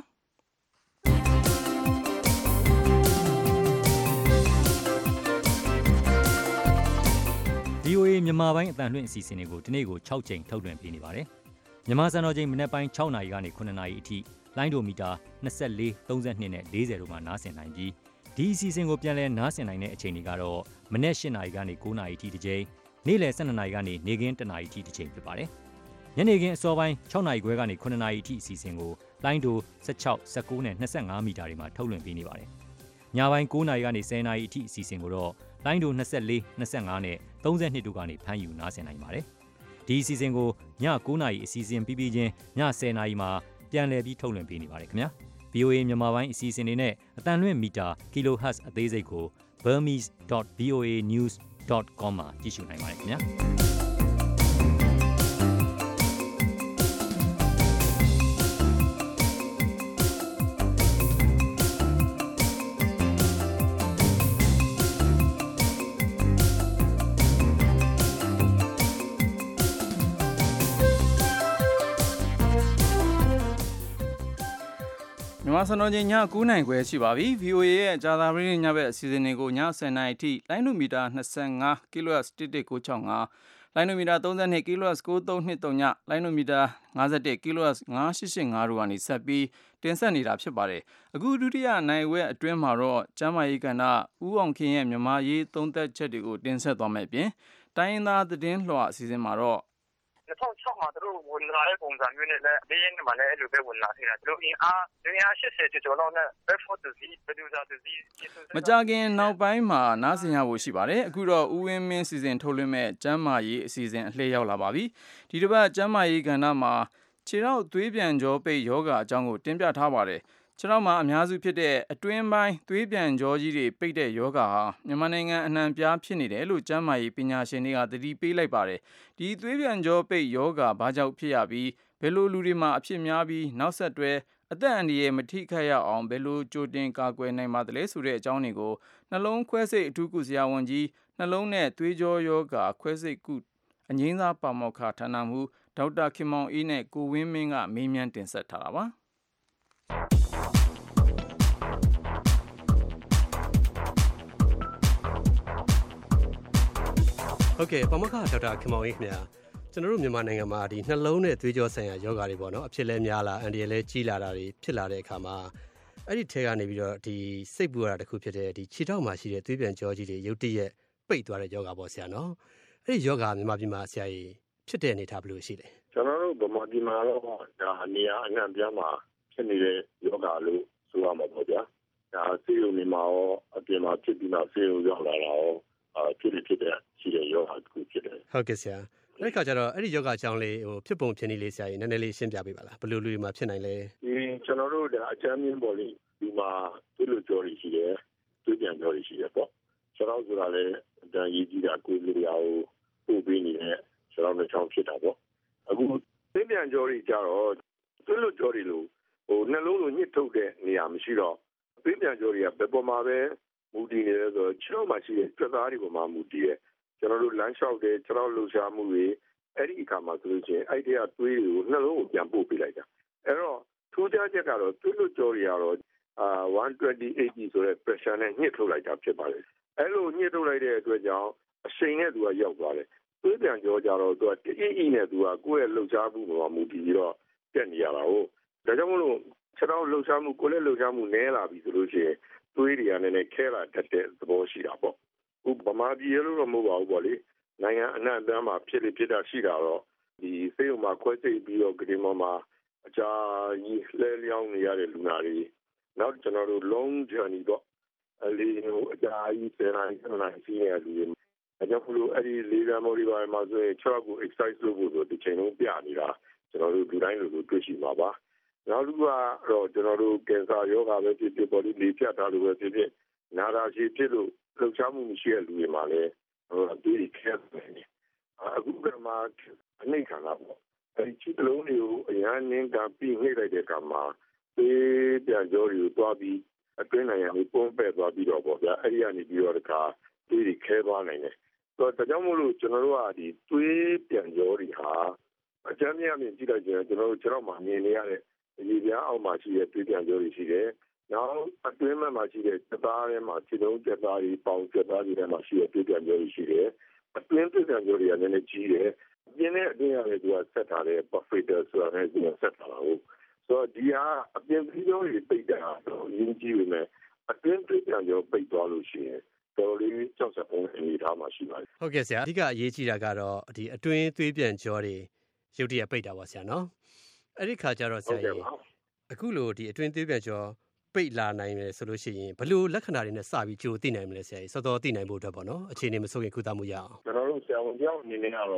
S8: ဗီအိုအေ မြန်မာပိုင်းအသံလွှင့်အစီအစဉ်တွေကိုဒီနေ့ကို၆ချိန်ထုတ်လွှင့်ပေးနေပါတယ်။မြန်မာစံတော်ချိန်မနက်ပိုင်း၆နာရီကနေခုနှစ်နာရီအထိလိုင်းဒိုမီတာ၂၄ ၃၂နဲ့၄၀တို့မှာနားဆင်နိုင်ပြီးဒီအစီအစဉ်ကိုပြန်လည်နားဆင်နိုင်တဲ့အချိန်တွေကတော့မနက်၈နာရီကနေ၉နာရီအထိတစ်ချိန်နေ့လယ်၁၂နာရီကနေနေ့ခင်း၁နာရီအထိတစ်ချိန်ဖြစ်ပါတယ်။ညနေခင်းအစောပိုင်း၆နာရီခွဲကနေခုနှစ်နာရီအထိအစီအစဉ်ကိုလိုင်းဒို၁၆ ၁၉နဲ့၂၅မီတာတွေမှာထုတ်လွှင့်ပေးနေပါတယ်။ညပိုင်း၉နာရီကနေ၁၀နာရီအထိအစီအစဉ်ကိုတော့လိုင်းဒို၂၄ ၂၅နဲ့၃၂တို့ကနေဖမ်းယူနားဆင်နိုင်ပါတယ်။ဒီအစီအစဉ်ကိုည9နာရီအစီအစဉ်ပြီးပြီးချင်းည10နာရီမှာပြန်လည်ပြီးထုတ်လွှင့်ပေးနေပါတယ်ခင်ဗျာ ဗီအိုအေ မြန်မာပိုင်းအစီအစဉ်တွေနဲ့အတန်လွင့်မီတာ kilohertz အသေးစိတ်ကို burmese dot v o a news dot com မှာကြည့်ရှုနိုင်ပါတယ်ခင်ဗျာ
S2: မြန်မာစံတော်ချိန်ည9နာရီခွဲရှိပါပြီ ဗီအိုအေ ရဲ့ဂျာသာပရိညဘက်အစီအစဉ်တွေကိုည10နာရီထိလိုင်းနိုမီတာ25 kilohertz တစ်တစ်ကို၆၅လိုင်းနိုမီတာ32 kilohertz ကိုသုံးနှစ်သုံးညလိုင်းနိုမီတာ51 kilohertz ၅၈၈၅တို့ကနေဆက်ပြီးတင်ဆက်နေတာဖြစ်ပါတယ်အခုဒုတိယနိုင်ဝဲအတွင်းမှာတော့ကျမ်းမာရေးကဏ္ဍဦးအောင်ခင်ရဲ့မြန်မာရေးသုံးသက်ချက်တွေကိုတင်ဆက်သွားမယ်ပြင်တိုင်းရင်းသားသတင်းလွှာအစီအစဉ်မှာတော့
S3: ၂၀၀၆မှာသူတို့ဝင်လာတဲ့ပုံစံမျိုးနဲ့လည်းဘေးရင်းမှာလည်းအဲ့လိုပဲဝင်လာနေတာသူတို့အင်အားအင်အား၈၀ကျော်ကျော်လောက်နဲ့ Bedford disease, Medusa disease
S2: မကြခင်နောက်ပိုင်းမှာနားဆင်ရဖို့ရှိပါတယ်အခုတော့ဦးဝင်းမင်းစီစဉ်ထုတ်လွှင့်မဲ့ကျမ်းမာရေးအစီအစဉ်အလှည့်ရောက်လာပါပြီဒီတစ်ပတ်ကျမ်းမာရေးကဏ္ဍမှာခြေထောက်သွေးပြန်ကြောပိတ်ယောဂအကြောင်းကိုတင်ပြထားပါတယ်ခြေထောက်မှာအများစုဖြစ်တဲ့အတွင်းပိုင်းသွေးပြန်ကြောကြီးတွေပိတ်တဲ့ယောဂဟာမြန်မာနိုင်ငံအနှံ့ပြားဖြစ်နေတယ်လို့ကျန်းမာရေးပညာရှင်တွေကသတိပေးလိုက်ပါတယ်ဒီသွေးပြန်ကြောပိတ်ယောဂဘာကြောင့်ဖြစ်ရပြီးဘယ်လိုလူတွေမှာအဖြစ်များပြီးနောက်ဆက်တွဲအသက်အန္တရာယ်မထိခိုက်ရအောင်ဘယ်လိုကြိုတင်ကာကွယ်နိုင်ပါသလဲဆိုတဲ့အကြောင်းတွေကိုနှလုံးခွဲစိတ်အထူးကုဆရာဝန်ကြီးနှလုံးနဲ့သွေးကြောယောဂခွဲစိတ်ကုအငြိမ်းစားပါမောက္ခဌာနမှူးဒေါက်တာခင်မောင်အေးနဲ့ကိုဝင်းမင်းကမေးမြန်းတင်ဆက်ထားတာပါ
S6: ဟုတ်ကဲ့ပါမောက္ခဒေါက်တာခင်မောင်အေးခင်ဗျာကျွန်တော်တို့မြန်မာနိုင်ငံမှာဒီနှလုံးနဲ့သွေးကြောဆိုင်ရာယောဂါတွေပေါ့နော်အဖြစ်လဲများလာအန်ဒီရလဲကြီးလာတာတွေဖြစ်လာတဲ့အခါမှာအဲ့ဒီထဲကနေပြီးတော့ဒီစိတ်ပူရတာတစ်ခုဖြစ်တဲ့ဒီခြေထောက်မှာရှိတဲ့သွေးပြန်ကြောကြီးတွေရုတ်တရက်ပိတ်သွားတဲ့ယောဂါပေါ့ဆရာနော်အဲ့ဒီယောဂါမြန်မာပြည်မှာဆရာကြီးဖြစ်တဲ့အနေထားဘယ်လိုရှိလဲ
S12: ကျွန်တော်တို့ဗမာပြည်မှာတော့ဒါနေရာအနှံ့ပြားမှာဖြစ်နေတဲ့ယောဂါလို့ဆိုရမှာပေါ့ဗျာဒါဆေးရုံတွေမှာရောအပြင်မှာဖြစ်ပြီးတော့ဆေးရုံရောက်လာတာရောအာဖြစ်ဖြစ်တဲ့ရှိတဲ့ယောဂါတစ်ခုဖြစ်တယ်
S6: ဟုတ်ကဲ့ဆရာအဲ့ဒီခါကျတော့အဲ့ဒီယောဂအကြောင်းလေးဟိုဖြစ်ပုံဖြစ်နည်းလေးဆရာကြီးနည်းနည်းလေးရှင်းပြပေးပါလားဘယ်လိုလူတွေမှာဖြစ်နိုင်လဲ
S12: ဒီကျွန်တော်တို့ဒါအချမ်းမြင့်ပေါ်လေးဒီမှာသူ့လိုကြော်ရရှိတယ်သူ့ပြန်ကြော်ရရှိတယ်ပေါ့ကျွန်တော်ဆိုတာလေဒါရေးကြည့်တာကိုလူရာကိုပို့ပေးနေတဲ့ကျွန်တော်တို့ချောင်းဖြစ်တာပေါ့အခုသူ့ပြန်ကြော်ရကြတော့သူ့လိုကြော်ရလို့ဟိုနှလုံးလိုညှစ်ထုတ်တဲ့နေရာမရှိတော့သူ့ပြန်ကြော်ရကဘယ်ပေါ်မှာပဲမူတည်နေလဲဆိုတော့ခြေထောက်မှာရှိတဲ့ကြွက်သားတွေပေါ်မှာမူတည်ရဲ့ကျွန်တော်တို့လမ်းလျှောက်တဲ့ခြေထောက်လှုပ်ရှားမှုတွေအဲ့ဒီအခါမှာဆိုလို့ချင်းအဲ့ဒီကသွေးတွေကိုနှလုံးကိုပြန်ပို့ပေးလိုက်တာအဲ့တော့ထူးခြားချက်ကတော့သွေးလွှတ်ကြောတွေကတော့အာone twenty eightyဆိုတဲ့ pressure နဲ့ညှစ်ထုတ်လိုက်တာဖြစ်ပါတယ်အဲ့လိုညှစ်ထုတ်လိုက်တဲ့အတွက်ကြောင့်အရှိန်နဲ့သူကရောက်သွားတယ်သွေးပြန်ကြောကြတော့သူကတအီအီနဲ့သူကကိုယ့်ရဲ့လှုပ်ရှားမှုပေါ်မူတည်ပြီးတော့တက်နေရတာဟုတ်ဒါကြောင့်မလို့ခြေထောက်လှုပ်ရှားမှုကိုယ်လက်လှုပ်ရှားမှုနည်းလာပြီဆိုလို့ရှိရင်သွေးတွေကလည်းနည်းခဲလာတတ်တဲ့သဘောရှိတာပေါ့ဥပမာပြည်လို့တော့မဟုတ်ပါဘူးပေါ့လေနိုင်ငံအနှံ့အပြားမှာဖြစ်ဖြစ်တာရှိတာတော့ဒီစေုံမှာခွဲစိတ်ပြီးတော့ဂရင်မောမှာအကြာကြီးလှဲလျောင်းနေရတဲ့လူနာတွေနောက်ကျွန်တော်တို့ long journey ပေါ့အလေးဟိုအကြာကြီးဆယ်နာရီဆယ်နာရီရှိနေရလူတွေအကြောင်းလို့အဲ့ဒီလေးရမော်ဒီပါမှာဆိုရင်ခြေထောက်ကို exercise လုပ်ဖို့ဆိုဒီချိန်လုံးပြနေတာကျွန်တော်တို့ဒီတိုင်းလိုလိုတွေ့ရှိမှာပါနောက်တစ်ခုကတော့ကျွန်တော်တို့ကင်ဆာယောဂါပဲဖြစ်ဖြစ်ပေါ်ဒီလေးဖြတ်ထားလို့ပဲဖြစ်ဖြစ်နာတာရှိဖြစ်လို့လှုပ်ရှားမှုမရှိတဲ့လူတွေမှာလည်းဟိုဒီခဲတယ်အခုကမှအနေခံလာပေါ့အဲဒီချစ်လုံးတွေကိုအရန်နင်းကပြီးနှိမ့်လိုက်တဲ့ကမှာဒီပြန်ကြောတွေကိုတွားပြီးအတွင်းနိုင်ရပုံပဲ့သွားပြီးတော့ပေါ့ဗျာအဲ့ဒီကနေပြီးတော့တခါဒီခဲသွားနိုင်တယ်ဆိုတော့ဒါကြောင့်မို့လို့ကျွန်တော်တို့ကဒီသွေးပြန်ကြောတွေဟာအကြမ်းမြင်မြင်ကြည့်လိုက်ကြရင်ကျွန်တော်တို့ကျွန်တော်မှမြင်နေရတဲ့ဒီပြားအောက်မှာရှိတဲ့သွေးပြန်ကြောတွေရှိတယ်နောက်အတွင်းမှာရှိတဲ့စသားထဲမှာခြေလုံးစသားတွေပေါင်စသားတွေထဲမှာရှိတဲ့သွေးပြန်ကြောတွေရှိတယ်အတွင်းသွေးပြန်ကြောတွေကလည်းနည်းနည်းကြီးတယ်ပြင်းတဲ့အတင်းရတယ်သူကဆက်ထားတယ် buffer ဆိုတာနဲ့သူကဆက်ထားတာဟုတ်ဆိုတော့ဒီဟာအပြင်ပြီးတော့ပိတ်တာတော့ရင်းကြီးနေအတွင်းသွေးပြန်ကြောပိတ်သွားလို့ရှိရင်တော်လေးကြောက်စက်ပုံအနေထားမှာရှိပါတယ်
S6: ဟုတ်ကဲ့ဆရာအဓိကအရေးကြီးတာကတော့ဒီအတွင်းသွေးပြန်ကြောတွေရုတ်တရက်ပိတ်တာပါဆရာနော်အဲ့ဒီခါကျတော့ဆရာကြီးအခုလိုဒီအတွင်းသွေးပြန်ကြောပိတ်လာနိုင်တယ်ဆိုလို့ရှိရင်ဘယ်လိုလက္ခဏာတွေနဲ့စပြီးကြိုသိနိုင်မလဲဆရာကြီးစောစောသိနိုင်ဖို့အတွက်ပေါ့နော်အခြေအနေမဆိုးရင်ကုသမှုရအောင်
S12: ကျွန်တော်တို့ဆရာဝန်ကြောင့်အနေနဲ့ကတော့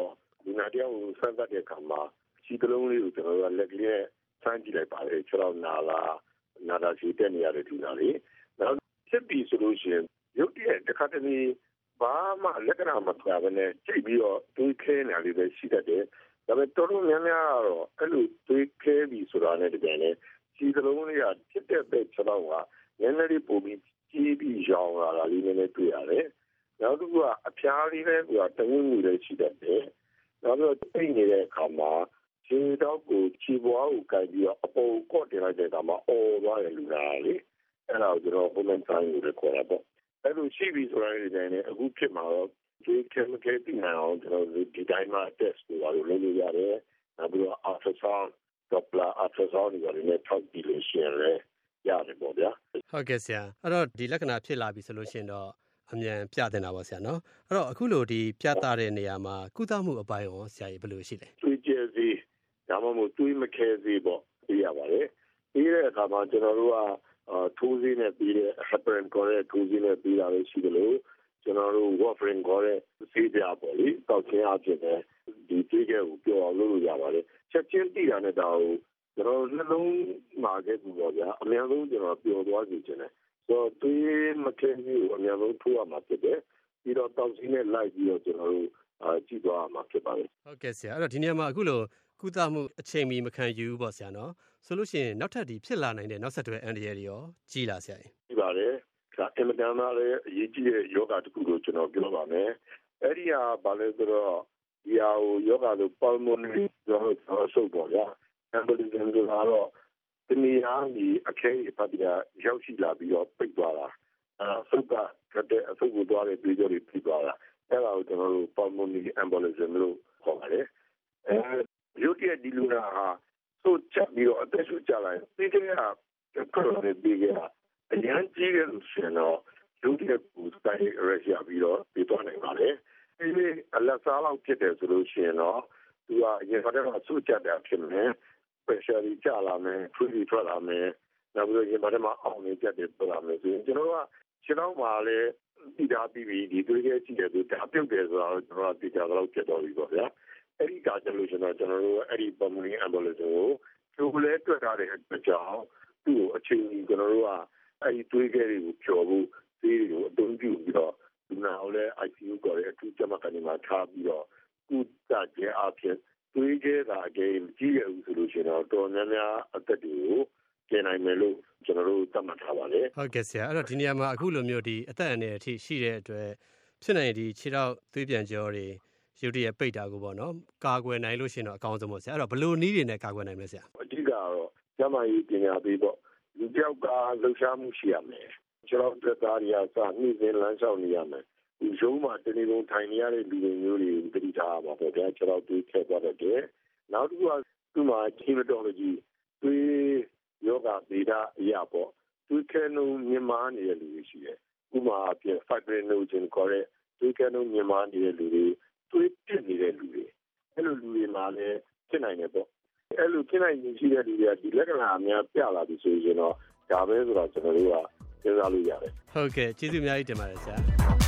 S9: လူနာတယောက်ကိုစမ်းသပ်တဲ့အခါမှာခြေကလုံးလေးကိုကျွန်တော်တို့ကလက်ကလေးနဲ့ဆန်းကြည့်လိုက်ပါတယ်ခြေထောက်နာလားနာတာရှိတဲ့နေရာတွေထူတာလေနောက်စစ်ပြီးဆိုလို့ရှိရင်ရုပ်တရက်တစ်ခါတည်းဘာမှလက္ခဏာမပြဘဲနဲ့ချိန်ပြီးတော့တွေးခဲနေလေးပဲရှိတတ်တယ်ဒါပေမဲ့တော်တော်များများတော့အဲ့လိုတွေးခဲပြီးဆိုတာနဲ့တကယ်နဲ့ခြေကလုံးလေးကဖြစ်တဲ့ပဲခြေထောက်ကနည်းနည်းလေးပုံပြီးကြီးပြီးရောင်လာတာလေးနည်းနည်းတွေ့ရတယ်နောက်တစ်ခုကအဖျားလေးလည်းကတဝင်းမှုလည်းရှိတတ်တယ်နောက်တော့တိတ်နေတဲ့အခါမှာခြေတော့ကိုခြေပွားကိုကြိုက်ပြီးတော့အပေါ်ကော့တင်လိုက်တဲ့အခါမှာအော်သွားတယ်လူနာလေအဲ့ဒါကိုကျွန်တော် women sign ကိုခေါ်တာပေါ့အဲ့လိုရှိပြီဆိုတာတွေနဲ့အခုဖြစ်မှာတော့ဒီ chemical တင်အောင်ကျွန်တော်ဒီတိုင်းမှာ test ကိုလုပ်လို့ရတယ်နောက်ပြီးတော့ ultrasound doppler ultrasound တွေနဲ့ထောက်ပြီးလို့ရှိရင်လည်းရတယ်ပေါ့ဗျာ
S6: ဟုတ်ကဲ့ဆရာအဲ့တော့ဒီလက္ခဏာဖြစ်လာပြီဆိုလို့ရှိရင်တော့အမြန်ပြတင်တာပေါ့ဆရာနော်အဲ့တော့အခုလိုဒီပြသတဲ့နေရာမှာကုသမှုအပိုင်းရောဆရာကြီးဘယ်လိုရှိလဲ
S9: တွေးကြစီဒါမှမဟုတ်တွေးမခဲစီပေါ့ပြရပါတယ်ပြီးတဲ့အခါမှာကျွန်တော်တို့ကထိုးစည်းနဲ့ပြီးတဲ့ heparin ခေါ်တဲ့ထိုးစည်းနဲ့ပြီးတာလည်းရှိတယ်လို့ကျွန်တော်တို့ warfarin ခေါ်တဲ့ဆေးပြားပေါ့လေတောက်ချင်းအဖြစ်နဲ့ဒီတွေးကြကိုပြောအောင်လုပ်လို့ရပါတယ်ချက်ချင်းတည်တာနဲ့တော့ကျွန်တော်နှလုံးမှာခဲ့ဘူးပေါ့ဗျာအများဆုံးကျွန်တော်ပျော်သွားစီခြင်းတယ်ဆိုတော့တွေးမခဲစီကိုအများဆုံးထိုးရမှာဖြစ်တယ်ပြီးတော့တောက်ချင်းနဲ့လိုက်ပြီးတော့ကျွန်တော်တို့အာကြည့်သွားရမှာဖြစ်ပါတယ်
S6: ဟုတ်ကဲ့ဆရာအဲ့တော့ဒီနေရာမှာအခုလိုကုသမှုအချိန်မီမခံယူဘူးပေါ့ဆရာနော်ဆိုလို့ရှိရင်နောက်ထပ်ဒီဖြစ်လာနိုင်တဲ့နောက်ဆက်တွဲအန္တရာယ်တွေရောကြီးလာဆရာကြီး
S9: ကြီးပါတယ်ဒါအင်မတန်မှလည်းအရေးကြီးတဲ့ယောဂတစ်ခုကိုကျွန်တော်ပြောပါမယ်အဲ့ဒီဟာဘာလဲဆိုတော့ဒီဟာကိုယောဂလို့ pulmonary ကျွန်တော်ဆိုတော့ဗျာ embolism ကတော့ဒီနေရာဒီအခဲအပတ်ပြရောက်ရှိလာပြီးတော့ပိတ်သွားတာအဲဆုပ်ကကတဲ့အဆုပ်ကိုသွားတဲ့ပြေးကြောတွေပိတ်သွားတာအဲ့ဒါကိုကျွန်တော်တို့ pulmonary embolism လို့ခေါ်ပါတယ်အဲရုပ်တရက်ဒီလူနာဟာသို့ချက်ပြီးတော့အသက်ရှူကြလိုက်ပြီးတဲ့အခါကရိုနာပြီးခဲ့တာအရန်ကြီးတဲ့လူရှင်တော့ရုပ်တရက်ကိုတိုင်းရရပြီးတော့ပြီးသွားနိုင်ပါလေဒီအလက်စားလောက်ဖြစ်တယ်ဆိုလို့ရှိရင်တော့သူကရေခါတဲ့ကဆူချက်တာဖြစ်မယ် pressure ကြီးကျလာမယ် fluid ထွက်လာမယ်နောက်ပြီးရေခါတဲ့မှာအောင်နေကြတယ်ပေါ်လာမယ်ဆိုရင်ကျွန်တော်ကခြေထောက်မှာလည်းဒီတာပြီးပြီးဒီတွေးခဲ့ကြည့်တယ်သူဒါပြုတ်တယ်ဆိုတော့ကျွန်တော်ကဒီကြတော့ဖြစ်တော်ပြီပေါ့ဗျာအဲ့ဒီကကြလို့ကျွန်တော်ကျွန်တော်တို့အဲ့ဒီ pulmonary embolism ကိုကျိုးလဲတွေ့ထားတဲ့အတွက်ကြောင့်သူ့ကိုအချိန်ကြီးကျွန်တော်တို့ကအဲ့ဒီတွေးခဲ့တွေကိုဖြော်ဖို့ဒီကိုအသုံးပြုပြီးတော့ဒီနောက်လဲ I C U ကိုလည်းအထူးကြမှာကနေမှာထားပြီးတော့ကုသကြအဖြစ်တွေးခဲ့တာအကြိမ်ကြီးရဦးဆိုလို့ရှိရင်တော့တော်များများအသက်တွေကိုကျန်နိုင်မယ်လို့ကျွန်တော်တို့သတ်မှတ်ထားပါလေ
S6: ဟုတ်ကဲ့ဆရာအဲ့တော့ဒီနေရာမှာအခုလိုမျိုးဒီအသက်အန္တရာယ်အထိရှိတဲ့အတွက်ဖြစ်နိုင်ဒီခြေထောက်သွေးပြန်ကြောတွေရုပ်တရက်ပိတ်တာကိုပေါ့နော်ကာကွယ်နိုင်လို့ရှိရင်တော့အကောင်းဆုံးပေါ့ဆရာအဲ့တော့ဘယ်လိုနည်းတွေနဲ့ကာကွယ်နိုင်မလဲဆရာ
S9: အဓိကတော့ကျန်းမာရေးပညာပေးပေါ့လူတယောက်ကလှုပ်ရှားမှုရှိရမယ်ကျွန်တော်တို့သားရီယာစနှိမ့်စင်းလမ်းလျှောက်နေရမယ်ဒီရုံးမှာတနေ့လုံးထိုင်နေရတဲ့လူတွေမျိုးတွေကိုတတိထားပါပေါ့ဗျာကျွန်တော်တို့ထည့်သွားတဲ့နောက်တစ်ခုကသူ့မှာ hematology သွေးယောဂဗေဒအရာပေါ့သွေးခဲနှုန်းမြင့်မားနေတဲ့လူတွေရှိတယ်ဥပမာအပြင် fibrinogen ခေါ်တဲ့သွေးခဲနှုန်းမြင့်မားနေတဲ့လူတွေသွေးပြည့်နေတဲ့လူတွေအဲ့လိုလူတွေမှာလည်းဖြစ်နိုင်တယ်ပေါ့အဲ့လိုဖြစ်နိုင်ရင်ရှိတဲ့လူတွေကဒီလက္ခဏာအများပြလာပြီဆိုရင်တော့ဒါပဲဆိုတော့ကျွန်တော်တို့ကစဉ်းစားလို့ရတယ်
S6: ဟုတ်ကဲ့ကျေးဇူးအများကြီးတင်ပါတယ်ဆရာ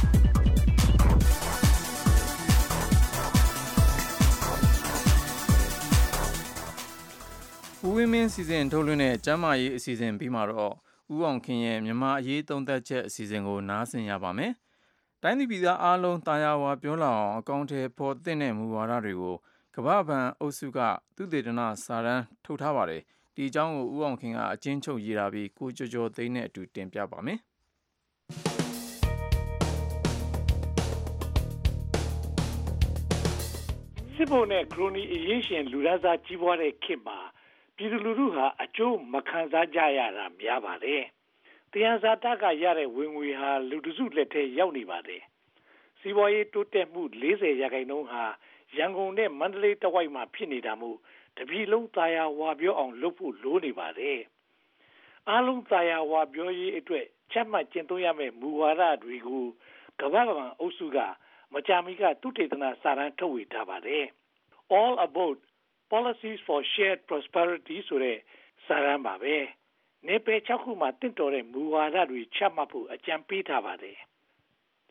S2: ဦးဝင်းမင်းစီစဉ်ထုတ်လွှင့်တဲ့ကျမ်းမာရေးအစီအစဉ်ပြီးမှာတော့ဦးအောင်ခင်ရဲ့မြန်မာအရေးသုံးသပ်ချက်အစီအစဉ်ကိုနားဆင်ရပါမယ်။တိုင်းပြည်ပြည်သားအားလုံးတာယာဝါပြောလာအောင်အကောင့်ထဲပေါ်သင့်တဲ့မူဝါဒတွေကိုကမ္ဘာ့ဘဏ်အုပ်စုကသုတေသနစာတမ်းထုတ်ထားပါတယ်။ဒီအကြောင်းကိုဦးအောင်ခင်ကအကျဉ်းချုပ်ရေးထားပြီးကိုကျော်ကျော်သိန်းနဲ့အတူတင်ပြပါမယ်။
S10: စစ်ဘုံနဲ့ခရိုနီအရေးရှင်လူသားစားကြီးပွားတဲ့ခေတ်မှာပြည်သူလူထုဟာအကျိုးမခံစားကြရတာများပါတယ်။တရားစာတကရတဲ့ဝင်ငွေဟာလူတစုလက်ထဲရောက်နေပါတယ်။စီးပွားရေးတိုးတက်မှု၄၀ရာခိုင်နှုန်းဟာရန်ကုန်နဲ့မန္တလေးတဝိုက်မှာဖြစ်နေတာမို့တပြည်လုံးသာယာဝပြောအောင်လုပ်ဖို့လိုနေပါတယ်။အားလုံးသာယာဝပြောရေးအတွက်ချမှတ်ကျင့်သုံးရမယ့်မူဝါဒတွေကိုကမ္ဘာ့ဘဏ်အုပ်စုကမကြာမီကသုတေသနစာတမ်းထုတ်ဝေထားပါတယ်။ All About Policies for Shared Prosperity ဆိုတဲ့စာတမ်းပါပဲ။နေပယ်၆ခုမှာတင့်တော်တဲ့မူဝါဒတွေချမှတ်ဖို့အကြံပေးထားပါတယ်။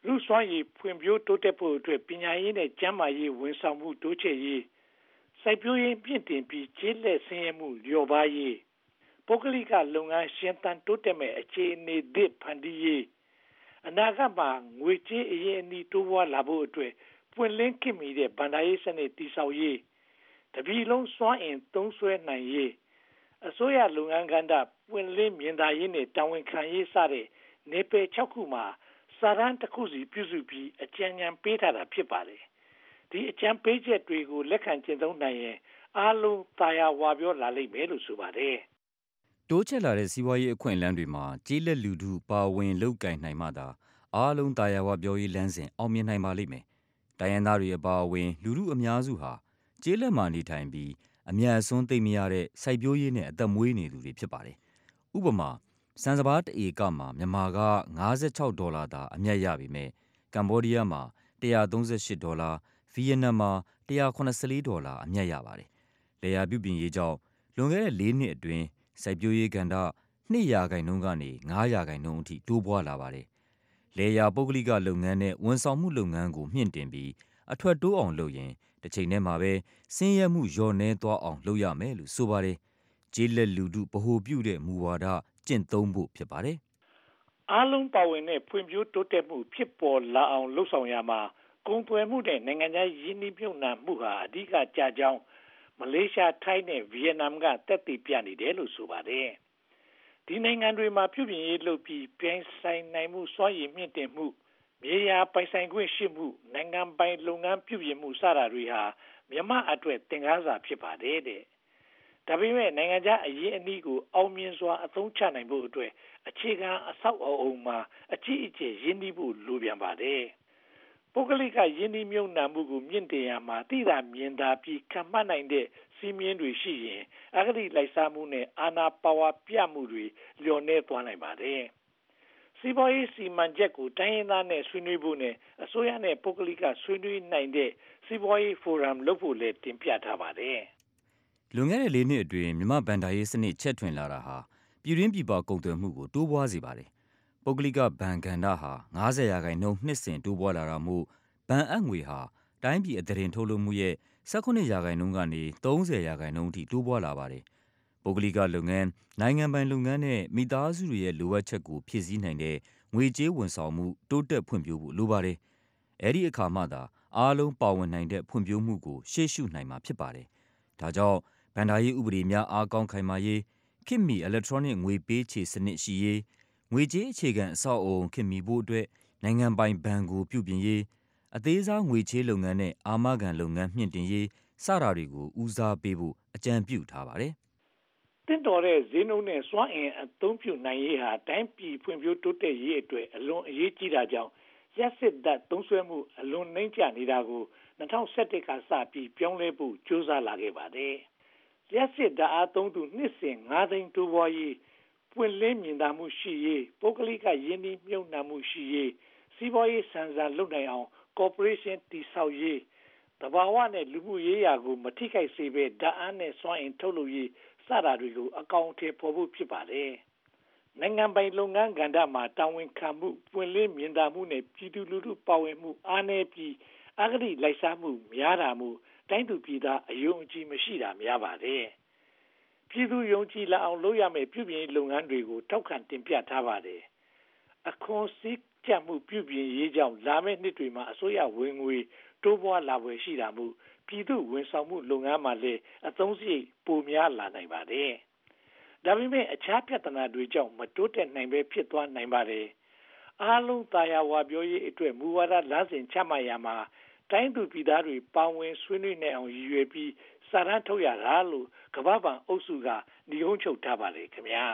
S10: လူစွမ်းရည်ဖွံ့ဖြိုးတိုးတက်ဖို့အတွက်ပညာရေးနဲ့ကျန်းမာရေးဝန်ဆောင်မှုတိုးချဲ့ရေးစိုက်ပျိုးရေးပြင့်တင်ပြီးကျေးလက်ဆင်းရဲမှုလျော့ပါးရေးပုဂ္ဂလိကလုပ်ငန်းရှင်သန်တိုးတက်မဲ့အခြေအနေသစ်ဖန်တီးရေးအနာဂတ်မှာငွေကြေးအရေးအနှီးတိုးပွားလာဖို့အတွက်ပွင့်လင်းခင်မီတဲ့ဗန္ဒာရေးစနစ်တည်ဆောက်ရေးတပြည်လုံးစွမ်းအင်သုံးစွဲနိုင်ရေးအစိုးရလုပ်ငန်းကဏ္ဍပွင့်လင်းမြင်သာရေးနဲ့တာဝန်ခံရေးစတဲ့နေပယ်၆ခုမှာစာရန်တစ်ခုစီပြုစုပြီးအကြံဉာဏ်ပေးထားတာဖြစ်ပါတယ်ဒီအကြံပေးချက်တွေကိုလက်ခံကျင့်သုံးနိုင်ရင်အားလုံးသာယာဝပြောလာလိမ့်မယ်လို့ဆိုပါတယ်
S19: တိုးချဲ့လာတဲ့စီးပွားရေးအခွင့်အလမ်းတွေမှာကျေးလက်လူထုပါဝင်လုပ်ကိုင်နိုင်မှသာအားလုံးသာယာဝပြောရေးလမ်းစဉ်အောင်မြင်နိုင်ပါလိမ့်မယ်တိုင်းရင်းသားတွေအပါအဝင်လူထုအများစုဟာကျေးလက်မှာနေထိုင်ပြီးအမြတ်အစွန်းသိမ့်မရတဲ့စိုက်ပျိုးရေးနဲ့အသက်မွေးနေသူတွေဖြစ်ပါတယ်ဥပမာစံစပါးတဧကမှာမြန်မာက၅၆ဒေါ်လာသာအမြတ်ရပေမဲ့ကမ္ဘောဒီးယားမှာ၁၃၈ဒေါ်လာဗီယက်နမ်မှာ၁၇၄ဒေါ်လာအမြတ်ရပါတယ်လယ်ယာပြုပြင်ရေးကြောင့်လွန်ခဲ့တဲ့၄နှစ်အတွင်းစိုက်ပျိုးရေးကဏ္ဍ၂ရာခိုင်နှုန်းကနေ၅ရာခိုင်နှုန်းအထိတိုးပွားလာပါတယ်လယ်ယာပုဂ္ဂလိကလုပ်ငန်းနဲ့ဝန်ဆောင်မှုလုပ်ငန်းကိုမြင့်တင်ပြီးအထွက်တိုးအောင်လုပ်ရင်တစ်ချိန်တည်းမှာပဲဆင်းရဲမှုလျော့နည်းသွားအောင်လုပ်ရမယ်လို့ဆိုပါတယ်ကျေးလက်လူထုဗဟိုပြုတဲ့မူဝါဒကျင့်သုံးဖို့ဖြစ်ပါတယ်
S10: အားလုံးပါဝင်တဲ့ဖွံ့ဖြိုးတိုးတက်မှုဖြစ်ပေါ်လာအောင်လှုပ်ဆောင်ရမှာကုန်သွယ်မှုနဲ့နိုင်ငံခြားရင်းနှီးမြှုပ်နှံမှုဟာအဓိကကြကြောင်းမလေးရှားထိုင်းနဲ့ဗီယက်နမ်ကတက်တည်ပြနေတယ်လို့ဆိုပါတယ်ဒီနိုင်ငံတွေမှာပြုပြင်ရေးလုပ်ပြီးပြိုင်ဆိုင်နိုင်မှုစွမ်းရည်မြင့်တင်မှုမြေယာပိုင်ဆိုင်ခွင့်ရှိမှုနိုင်ငံပိုင်လုပ်ငန်းပြုပြင်မှုစတာတွေဟာမြန်မာအတွက်သင်ခန်းစာဖြစ်ပါတယ်တဲ့ဒါပေမဲ့နိုင်ငံခြားအရေးအနည်းကိုအောင်မြင်စွာအသုံးချနိုင်ဖို့အတွက်အခြေခံအဆောက်အအုံမှာအကြီးအကျယ်ရင်းနှီးဖို့လိုပြန်ပါတယ်ပုဂ္ဂလိကယင်းနှီးမြှုပ်နှံမှုကိုမြင့်တင်ရမှာသိတာမြင်သာပြီးခံမှတ်နိုင်တဲ့စီးမြင်တွေရှိရင်အဂတိလိုက်စားမှုနဲ့အာဏာပါဝါပြမှုတွေလျော့နည်းသွားနိုင်ပါတယ်စီးပွားရေးစီမံချက်ကိုတိုင်းရင်းသားနဲ့ဆွေးနွေးဖို့နဲ့အစိုးရနဲ့ပုဂ္ဂလိကဆွေးနွေးနိုင်တဲ့စီးပွားရေးဖိုရမ်လုပ်ဖို့လည်းတင်ပြထားပါတယ်
S19: လွန်ခဲ့တဲ့၄နှစ်အတွင်းမြန်မာဗန်ဒါရေးစနစ်ချက်ထွင်လာတာဟာပြည်တွင်းပြည်ပကုန်သွယ်မှုကိုတိုးပွားစေပါတယ်ပုဂ္ဂလိကဘဏ်ကဏ္ဍဟာ၅၀ရာခိုင်နှုန်းနှစ်စဉ်တိုးပွားလာတာမို့ဘဏ်အပ်ငွေဟာတိုင်းပြည်အသားတင်ထုတ်လုပ်မှုရဲ့၁၈ရာခိုင်နှုန်းကနေ၃၀ရာခိုင်နှုန်းအထိတိုးပွားလာပါတယ်ပုဂ္ဂလိကလုပ်ငန်းနိုင်ငံပိုင်လုပ်ငန်းနဲ့မိသားစုတွေရဲ့လိုအပ်ချက်ကိုဖြည့်ဆည်းနိုင်တဲ့ငွေကြေးဝန်ဆောင်မှုတိုးတက်ဖွံ့ဖြိုးဖို့လိုပါတယ်အဲဒီအခါမှသာအားလုံးပါဝင်နိုင်တဲ့ဖွံ့ဖြိုးမှုကိုရှေ့ရှုနိုင်မှာဖြစ်ပါတယ်ဒါကြောင့်ဗန်ဒါရေးဥပဒေများအားကောင်းခိုင်မာရေးခေတ်မီ electronic ငွေပေးချေစနစ်ရှိရေးငွေကြေးအခြေခံအဆောက်အအုံခေတ်မီဖို့အတွက်နိုင်ငံပိုင်ဘဏ်ကိုပြုပြင်ရေးအသေးစားငွေချေးလုပ်ငန်းနဲ့အာမခံလုပ်ငန်းမြင့်တင်ရေးစတာတွေကိုဦးစားပေးဖို့အကြံပြုထားပါတယ်
S10: တင့်တော်တဲ့ဈေးနှုန်းနဲ့စွမ်းအင်အသုံးပြုနိုင်ရေးဟာတိုင်းပြည်ဖွံ့ဖြိုးတိုးတက်ရေးအတွက်အလွန်အရေးကြီးတာကြောင့်ရက်စစ်တပ်သုံးစွဲမှုအလွန်နှိမ့်ကျနေတာကို၂၀၁၁ကစပြီးပြောင်းလဲဖို့ကြိုးစားလာခဲ့ပါတယ်ရက်စစ်ဓာတ်အားသုံးသူနှစ်စဉ်၅သိန်းတိုးပွားရေးပွင့်လင်းမြင်သာမှုရှိရေးပုဂ္ဂလိကယင်းနှီးမြှုပ်နှံမှုရှိရေးစီးပွားရေးဆန်ဆန်လုပ်နိုင်အောင်ကော်ပိုရေးရှင်းတည်ဆောက်ရေးတဘာဝနဲ့လူမှုရေးရာကိုမထိခိုက်စေဘဲဓာတ်အားနဲ့စွမ်းအင်ထုတ်လုပ်ရေးစတာတွေကိုအကောင့်အထည်ဖော်ဖို့ဖြစ်ပါတယ်နိုင်ငံပိုင်လုပ်ငန်းကဏ္ဍမှာတာဝန်ခံမှုပွင့်လင်းမြင်သာမှုနဲ့ပြည်သူလူထုပါဝင်မှုအားနည်းပြီးအဂတိလိုက်စားမှုများတာမှုတိုင်းသူပြည်သားအယုံအကြည်မရှိတာများပါတယ်ပြည်သူယုံကြည်လာအောင်လုပ်ရမယ့်ပြုပြင်လုပ်ငန်းတွေကိုထောက်ခံတင်ပြထားပါတယ်အခွန်စည်းကြပ်မှုပြုပြင်ရေးကြောင့်လာမယ့်နှစ်တွေမှာအစိုးရဝင်ငွေတိုးပွားလာဖွယ်ရှိတာမို့ပြည်သူဝန်ဆောင်မှုလုပ်ငန်းမှာလည်းအသုံးစရိတ်ပိုများလာနိုင်ပါတယ်ဒါပေမဲ့အခြားပြဿနာတွေကြောင့်မတိုးတက်နိုင်ပဲဖြစ်သွားနိုင်ပါတယ်အားလုံးသာယာဝပြောရေးအတွက်မူဝါဒလမ်းစဉ်ချမှတ်ရမှာတိုင်းသူပြည်သားတွေပါဝင်ဆွေးနွေးနိုင်အောင်ရည်ရွယ်ပြီးစာရန်ထုတ်ရတာလို့ကမ္ဘာ့ဘဏ်အုပ်စုကညီဟုံးချုပ်ထားပါလေခင်ဗျာ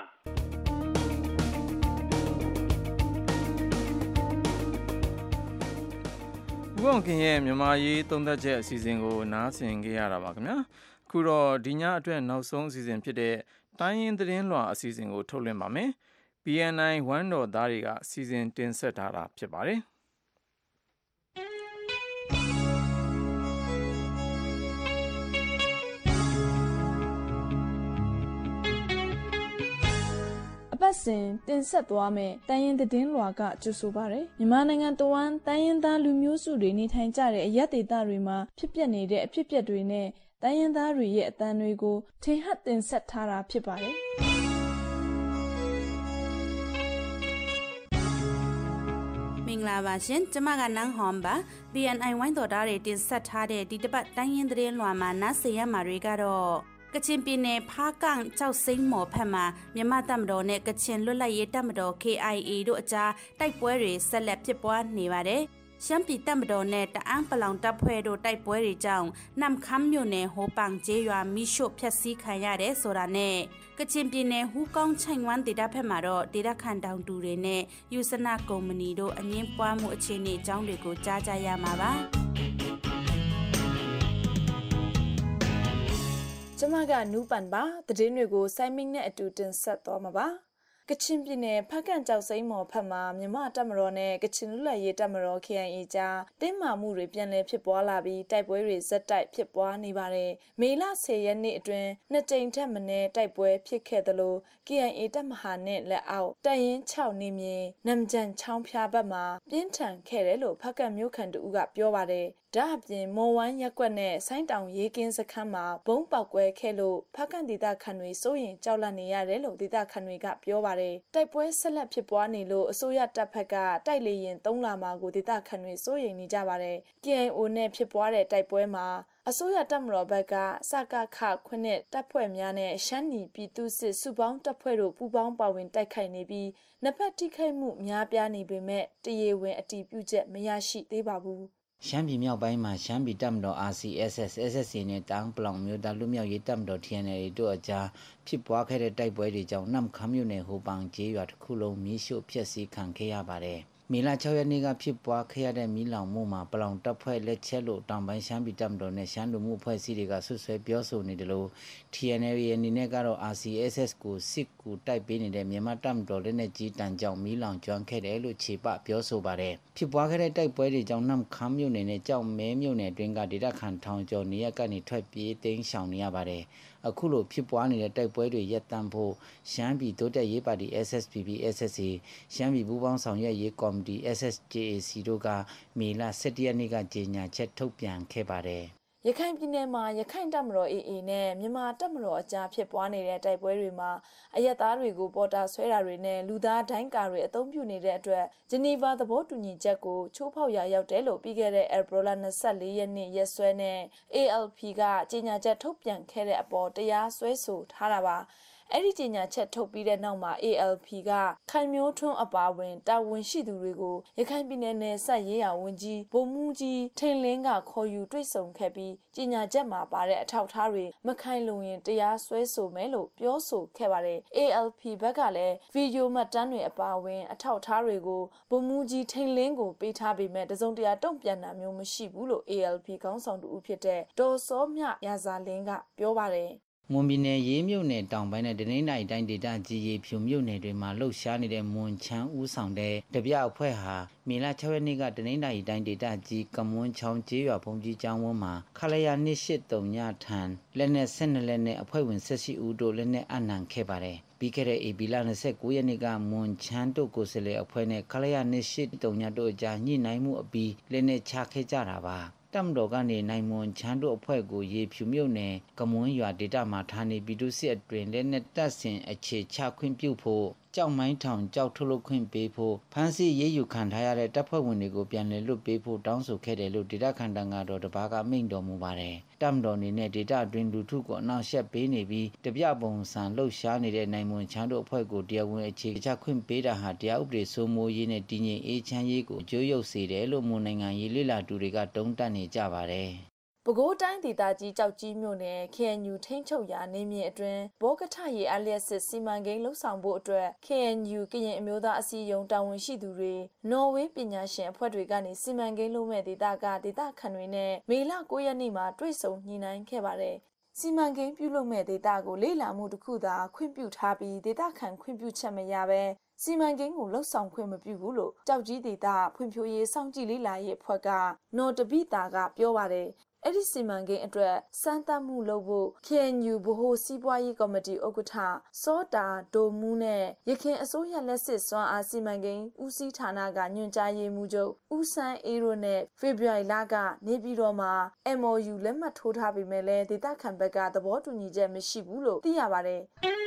S2: ဦးအောင်ခင်ရဲ့မြန်မာရေးသုံးသက်ချက်အစီအစဉ်ကိုနားဆင်ကြရတာပါခင်ဗျာအခုတော့ဒီညအတွက်နောက်ဆုံးအစီအစဉ်ဖြစ်တဲ့တိုင်းရင်းသတင်းလွှာအစီအစဉ်ကိုထုတ်လွှင့်ပါမယ် ဘီအန်အိုင် ဝမ်းတော်သားတွေကစီစဉ်တင်ဆက်ထားတာဖြစ်ပါတယ်
S13: အပတ်ပတ်စဉ်တင်ဆက်သွားမယ်တိုင်းရင်းသတင်းလွှာကကြိုဆိုပါရယ်မြန်မာနိုင်ငံတဝန်းတိုင်းရင်းသားလူမျိုးစုတွေနေထိုင်ကြတဲ့အရက်ဒေသတွေမှာဖြစ်ပျက်နေတဲ့အဖြစ်အပျက်တွေနဲ့တိုင်းရင်းသားတွေရဲ့အသံတွေကိုထင်ဟပ်တင်ဆက်ထားတာဖြစ်ပါတယ်
S14: မင်္ဂလာပါရှင်ကျမကနန်းဟွန်ပါ B N I ဝိုင်းတော်သားတွေတင်ဆက်ထားတဲ့ဒီတစ်ပတ်တိုင်းရင်းသတင်းလွှာမှာနားဆင်ရမှာတွေကတော့ကချင်ပြည်နယ်ဖားကန့်ကြောက်စိမ်းမော်ဖက်မှာမြန်မာတပ်မတော်နဲ့ကချင်လွတ်လပ်ရေးတပ်မတော် K I A တို့အကြားတိုက်ပွဲတွေဆက်လက်ဖြစ်ပွားနေပါတယ်။ရှမ်းပြည်တပ်မတော်နဲ့တအန်းပလောင်တပ်ဖွဲ့တို့တိုက်ပွဲတွေကြောင့်နမ်ခမ်းမြို့နယ်ဟိုပန်ကျေးရွာမိရှို့ဖျက်ဆီးခံရတယ်ဆိုတာနဲ့ကချင်ပြည်နယ်ဟူးကောင်းချိုင်ဝမ်ဒေသဖက်မှာတော့ဒေသခံတောင်တူတွေနဲ့ယူဆနာကုမ္ပဏီတို့အငင်းပွားမှုအခြေအနေအကြောင်းတွေကိုကြားကြရမှာပါ။
S13: ကျမကနူးပန်ပါသတင်းတွေကိုစိုင်းမင်းနဲ့အတူတင်ဆက်သွားမှာပါကချင်ပြည်နယ်ဖက်ကန်ကြောက်စိမ်းမော်ဖက်မှာမြန်မာတပ်မတော်နဲ့ကချင်လူလက်ရေးတပ်မတော် K I A ကြားတင်းမာမှုတွေပြန်လည်ဖြစ်ပွားလာပြီးတိုက်ပွဲတွေဇက်တိုက်ဖြစ်ပွားနေပါတယ်မေလဆယ်ရက်နေ့အတွင်းနှစ်ကြိမ်ထက်မနည်းတိုက်ပွဲဖြစ်ခဲ့သလို K I A တပ်မဟာနဲ့လက်အောက်တပ်ရင်း၆နေမြေနမ်ဂျန်ချောင်းဖျားဘက်မှာပြင်းထန်ခဲ့တယ်လို့ဖက်ကန်မြို့ခံတူကပြောပါတယ်ဒါအပြင်မော်ဝမ်းရက်ကွက်နဲ့ဆိုင်းတောင်ရေးကင်းစခန်းမှာဘုံပေါက်ကွဲခဲ့လို့ဖက်ကန်ဒေသခံတွေစိုးရင်ကြောက်လန့်နေရတယ်လို့ဒေသခံတွေကပြောပါတယ်တိုက်ပွဲဆက်လက်ဖြစ်ပွားနေလို့အစိုးရတပ်ဖက်ကတိုက်လေရင်သုံးလာမှာကိုဒေသခံတွေစိုးရိမ်နေကြပါတယ် K I O နဲ့ဖြစ်ပွားတဲ့တိုက်ပွဲမှာအစိုးရတပ်မတော်ဘက်ကစကခခွနဲ့တပ်ဖွဲ့များနဲ့ရှမ်းနီပြည်သူစစ်စုပေါင်းတပ်ဖွဲ့တို့ပူးပေါင်းပါဝင်တိုက်ခိုက်နေပြီးနှစ်ဖက်ထိခိုက်မှုများပြားနေပေမဲ့တရေဝင်အတည်ပြုချက်မရရှိသေးပါဘူး
S15: ရှမ်းပြည်မြောက်ပိုင်းမှာရှမ်းပြည်တပ်မတော် R C S S S S A နဲ့တန်းပလောင်မျိုးသားလူမျိုးရေးတပ်မတော် T N L A တို့အကြားဖြစ်ပွားခဲ့တဲ့တိုက်ပွဲတွေကြောင့်နမ်ခမ်းမြို့နယ်ဟိုပန်ကျေးရွာတစ်ခုလုံးမီးရှို့ဖျက်ဆီးခံခဲ့ရပါတယ်မေလ၆ရက်နေ့ကဖြစ်ပွားခဲ့ရတဲ့မီးလောင်မှုမှာပလောင်တပ်ဖွဲ့လက်ချက်လို့တောင်ပိုင်းရှမ်းပြည်တပ်မတော်နဲ့ရှမ်းလူမှုအဖွဲ့အစည်းတွေကဆွဆွဲပြောဆိုနေတယ်လို့ T N L A အနေနဲ့ကတော့ R C S S ကိုစစ်ကူတိုက်ပေးနေတဲ့မြန်မာတပ်မတော်လက်နက်ကြီးတန်ကြောင့်မီးလောင်ကျွမ်းခဲ့တယ်လို့ခြေပပြောဆိုပါတယ်ဖြစ်ပွားခဲ့တဲ့တိုက်ပွဲတွေကြောင့်နမ်ခမ်းမြို့နယ်နဲ့ကြောက်မဲမြို့နယ်တွင်ကဒေသခံထောင်ကျော်နေရကနေထွက်ပြေးတိမ်းရှောင်နေရပါတယ်အခုလိုဖြစ်ပွားနေတဲ့တိုက်ပွဲတွေရပ်တန့်ဖို့ရှမ်းပြည်တိုးတက်ရေးပါတီ S S P P S S A ရှမ်းပြည်ပူးပေါင်းဆောင်ရွက်ရေးကော်မတီ S S J A C တို့ကမေလ၁၁ရက်နေ့ကကြေညာချက်ထုတ်ပြန်ခဲ့ပါတယ်
S13: ရခိုင်ပြည်နယ်မှာရခိုင်တပ်မတော် A A နဲ့မြန်မာတပ်မတော်အကြားဖြစ်ပွားနေတဲ့တိုက်ပွဲတွေမှာအရက်သားတွေကိုပေါ်တာဆွဲတာတွေနဲ့လူသားဒိုင်းကာတွေအသုံးပြုနေတဲ့အတွက်ဂျနီဗာသဘောတူညီချက်ကိုချိုးဖောက်ရာရောက်တယ်လို့ပြီးခဲ့တဲ့ဧပြီလ၂၄ရက်နေ့ရက်စွဲနဲ့ A L P ကကြေညာချက်ထုတ်ပြန်ခဲ့တဲ့အပေါ်တရားစွဲဆိုထားတာပါအဲ့ဒီကြေညာချက်ထုတ်ပြီးတဲ့နောက်မှာ A L P ကခိုင်မျိုးထွန်းအပါဝင်တာဝန်ရှိသူတွေကိုရခိုင်ပြည်နယ်နယ်စပ်ရေးရာဝန်ကြီးဗိုလ်မှူးကြီးထိန်လင်းကခေါ်ယူတွေ့ဆုံခဲ့ပြီးကြေညာချက်မှာပါတဲ့အထောက်အထားတွေမခိုင်လုံရင်တရားစွဲဆိုမယ်လို့ပြောဆိုခဲ့ပါတယ် A L P ဘက်ကလည်းဗီဒီယိုမှတ်တမ်းတွေအပါဝင်အထောက်အထားတွေကိုဗိုလ်မှူးကြီးထိန်လင်းကိုပေးထားပေမဲ့တစုံတရာတုံ့ပြန်တာမျိုးမရှိဘူးလို့ A L P ခေါင်းဆောင်တူဖြစ်တဲ့ဒေါ်စောမြရာဇာလင်းကပြောပါတယ်
S15: မွန်ပြည်နယ်ရေးမြို့နယ်တောင်ပိုင်းနဲ့ဒနိနိုင်တိုင်းဒေသကြီးရေဖြူမြို့နယ်တွေမှာလှုပ်ရှားနေတဲ့မွန်ချမ်းဦးဆောင်တဲ့တပြအဖွဲ့ဟာမေလ၆ရက်နေ့ကဒနိနိုင်တိုင်းဒေသကြီးကမွန်းချောင်းကျေးရွာဘုံကြီးကျောင်းဝန်းမှာခလရ၂၈၃ညထံလက်နဲ့၁၂လက်နဲ့အဖွဲ့ဝင်၁၈ဦးတို့လက်နဲ့အနံခဲ့ပါတယ်ပြီးခဲ့တဲ့ဧပြီလ၂၉ရက်နေ့ကမွန်ချမ်းတို့ကိုယ်စားလှယ်အဖွဲ့နဲ့ခလရ၂၈၃ညတို့အကြားညှိနှိုင်းမှုအပြီးလက်နဲ့ချခဲ့ကြတာပါတပ်မတော်ကနေနိုင်မွန်ချမ်းတို့အဖွဲ့ကိုရေဖြူမြို့နယ်ကမွန်းရွာဒေသမှာဌာနေပြည်သူစစ်အတွင်လက်နက်တပ်ဆင်အခြေချခွင့်ပြုဖို့ကြောက်မိုင်းထောင်ကြောက်ထုတ်လုပ်ခွင့်ပေးဖို့ဖမ်းဆီးရေးယူခံထားရတဲ့တပ်ဖွဲ့ဝင်တွေကိုပြန်လည်လွတ်ပေးဖို့တောင်းဆိုခဲ့တယ်လို့ဒေသခံတန်ဃာတော်တစ်ပါးကမိန့်တော်မူပါတယ်တပ်မတော်အနေနဲ့ဒေသအတွင်းလူထုကိုအနောက်ရှက်ပေးနေပြီးတပြပုံစံလှုပ်ရှားနေတဲ့နိုင်မွန်ချမ်းတို့အဖွဲ့ကိုတရားဝင်အခြေချခွင့်ပေးတာဟာတရားဥပဒေစိုးမိုးရေးနဲ့တည်ငြိမ်အေးချမ်းရေးကိုအကျိုးရောက်စေတယ်လို့မွန်နိုင်ငံရေးလေ့လာသူတွေကတုံ့တက်နေကြပါတယ်
S13: ပဲခူးတိုင်းဒေသကြီးကြောက်ကြီးမြို့နယ် K N U ထိန်းချုပ်ရာနေမြေအတွင်းဘောကထရေအလျက်စစ်စီမံကိန်းလှုပ်ဆောင်ဖို့အတွက် K N U ကရင်အမျိုးသားအစည်းအရုံးတာဝန်ရှိသူတွေနော်ဝေးပညာရှင်အဖွဲ့တွေကနေစီမံကိန်းလုပ်မဲ့ဒေသကဒေသခံတွေနဲ့မေလ၉ရက်နေ့မှာတွေ့ဆုံညှိနှိုင်းခဲ့ပါတယ်စီမံကိန်းပြုလုပ်မဲ့ဒေသကိုလေ့လာမှုတစ်ခုသာခွင့်ပြုထားပြီးဒေသခံခွင့်ပြုချက်မရဘဲစီမံကိန်းကိုလှုပ်ဆောင်ခွင့်မပြုဘူးလို့ကြောက်ကြီးဒေသဖွံ့ဖြိုးရေးစောင့်ကြည့်လေ့လာရေးအဖွဲ့ကနော်တပိတာကပြောပါတယ်အဲ့ဒီစီမံကိန်းအတွက်စမ်းသပ်မှုလုပ်ဖို့ K N U ဗဟိုစီးပွားရေးကော်မတီဥက္ကဋ္ဌစောတာဒိုမူးနဲ့ရခိုင်အစိုးရလက်စစ်စွမ်းအားစီမံကိန်းဦးစီးဌာနကညွှန်ကြားရေးမှူးချုပ်ဦးဆန်းအေးရိုနဲ့ဖေဖော်ဝါရီလကနေပြည်တော်မှာ M O U လက်မှတ်ထိုးထားပေမဲ့လည်းဒေသခံဘက်ကသဘောတူညီချက်မရှိဘူးလို့သိရပါတယ်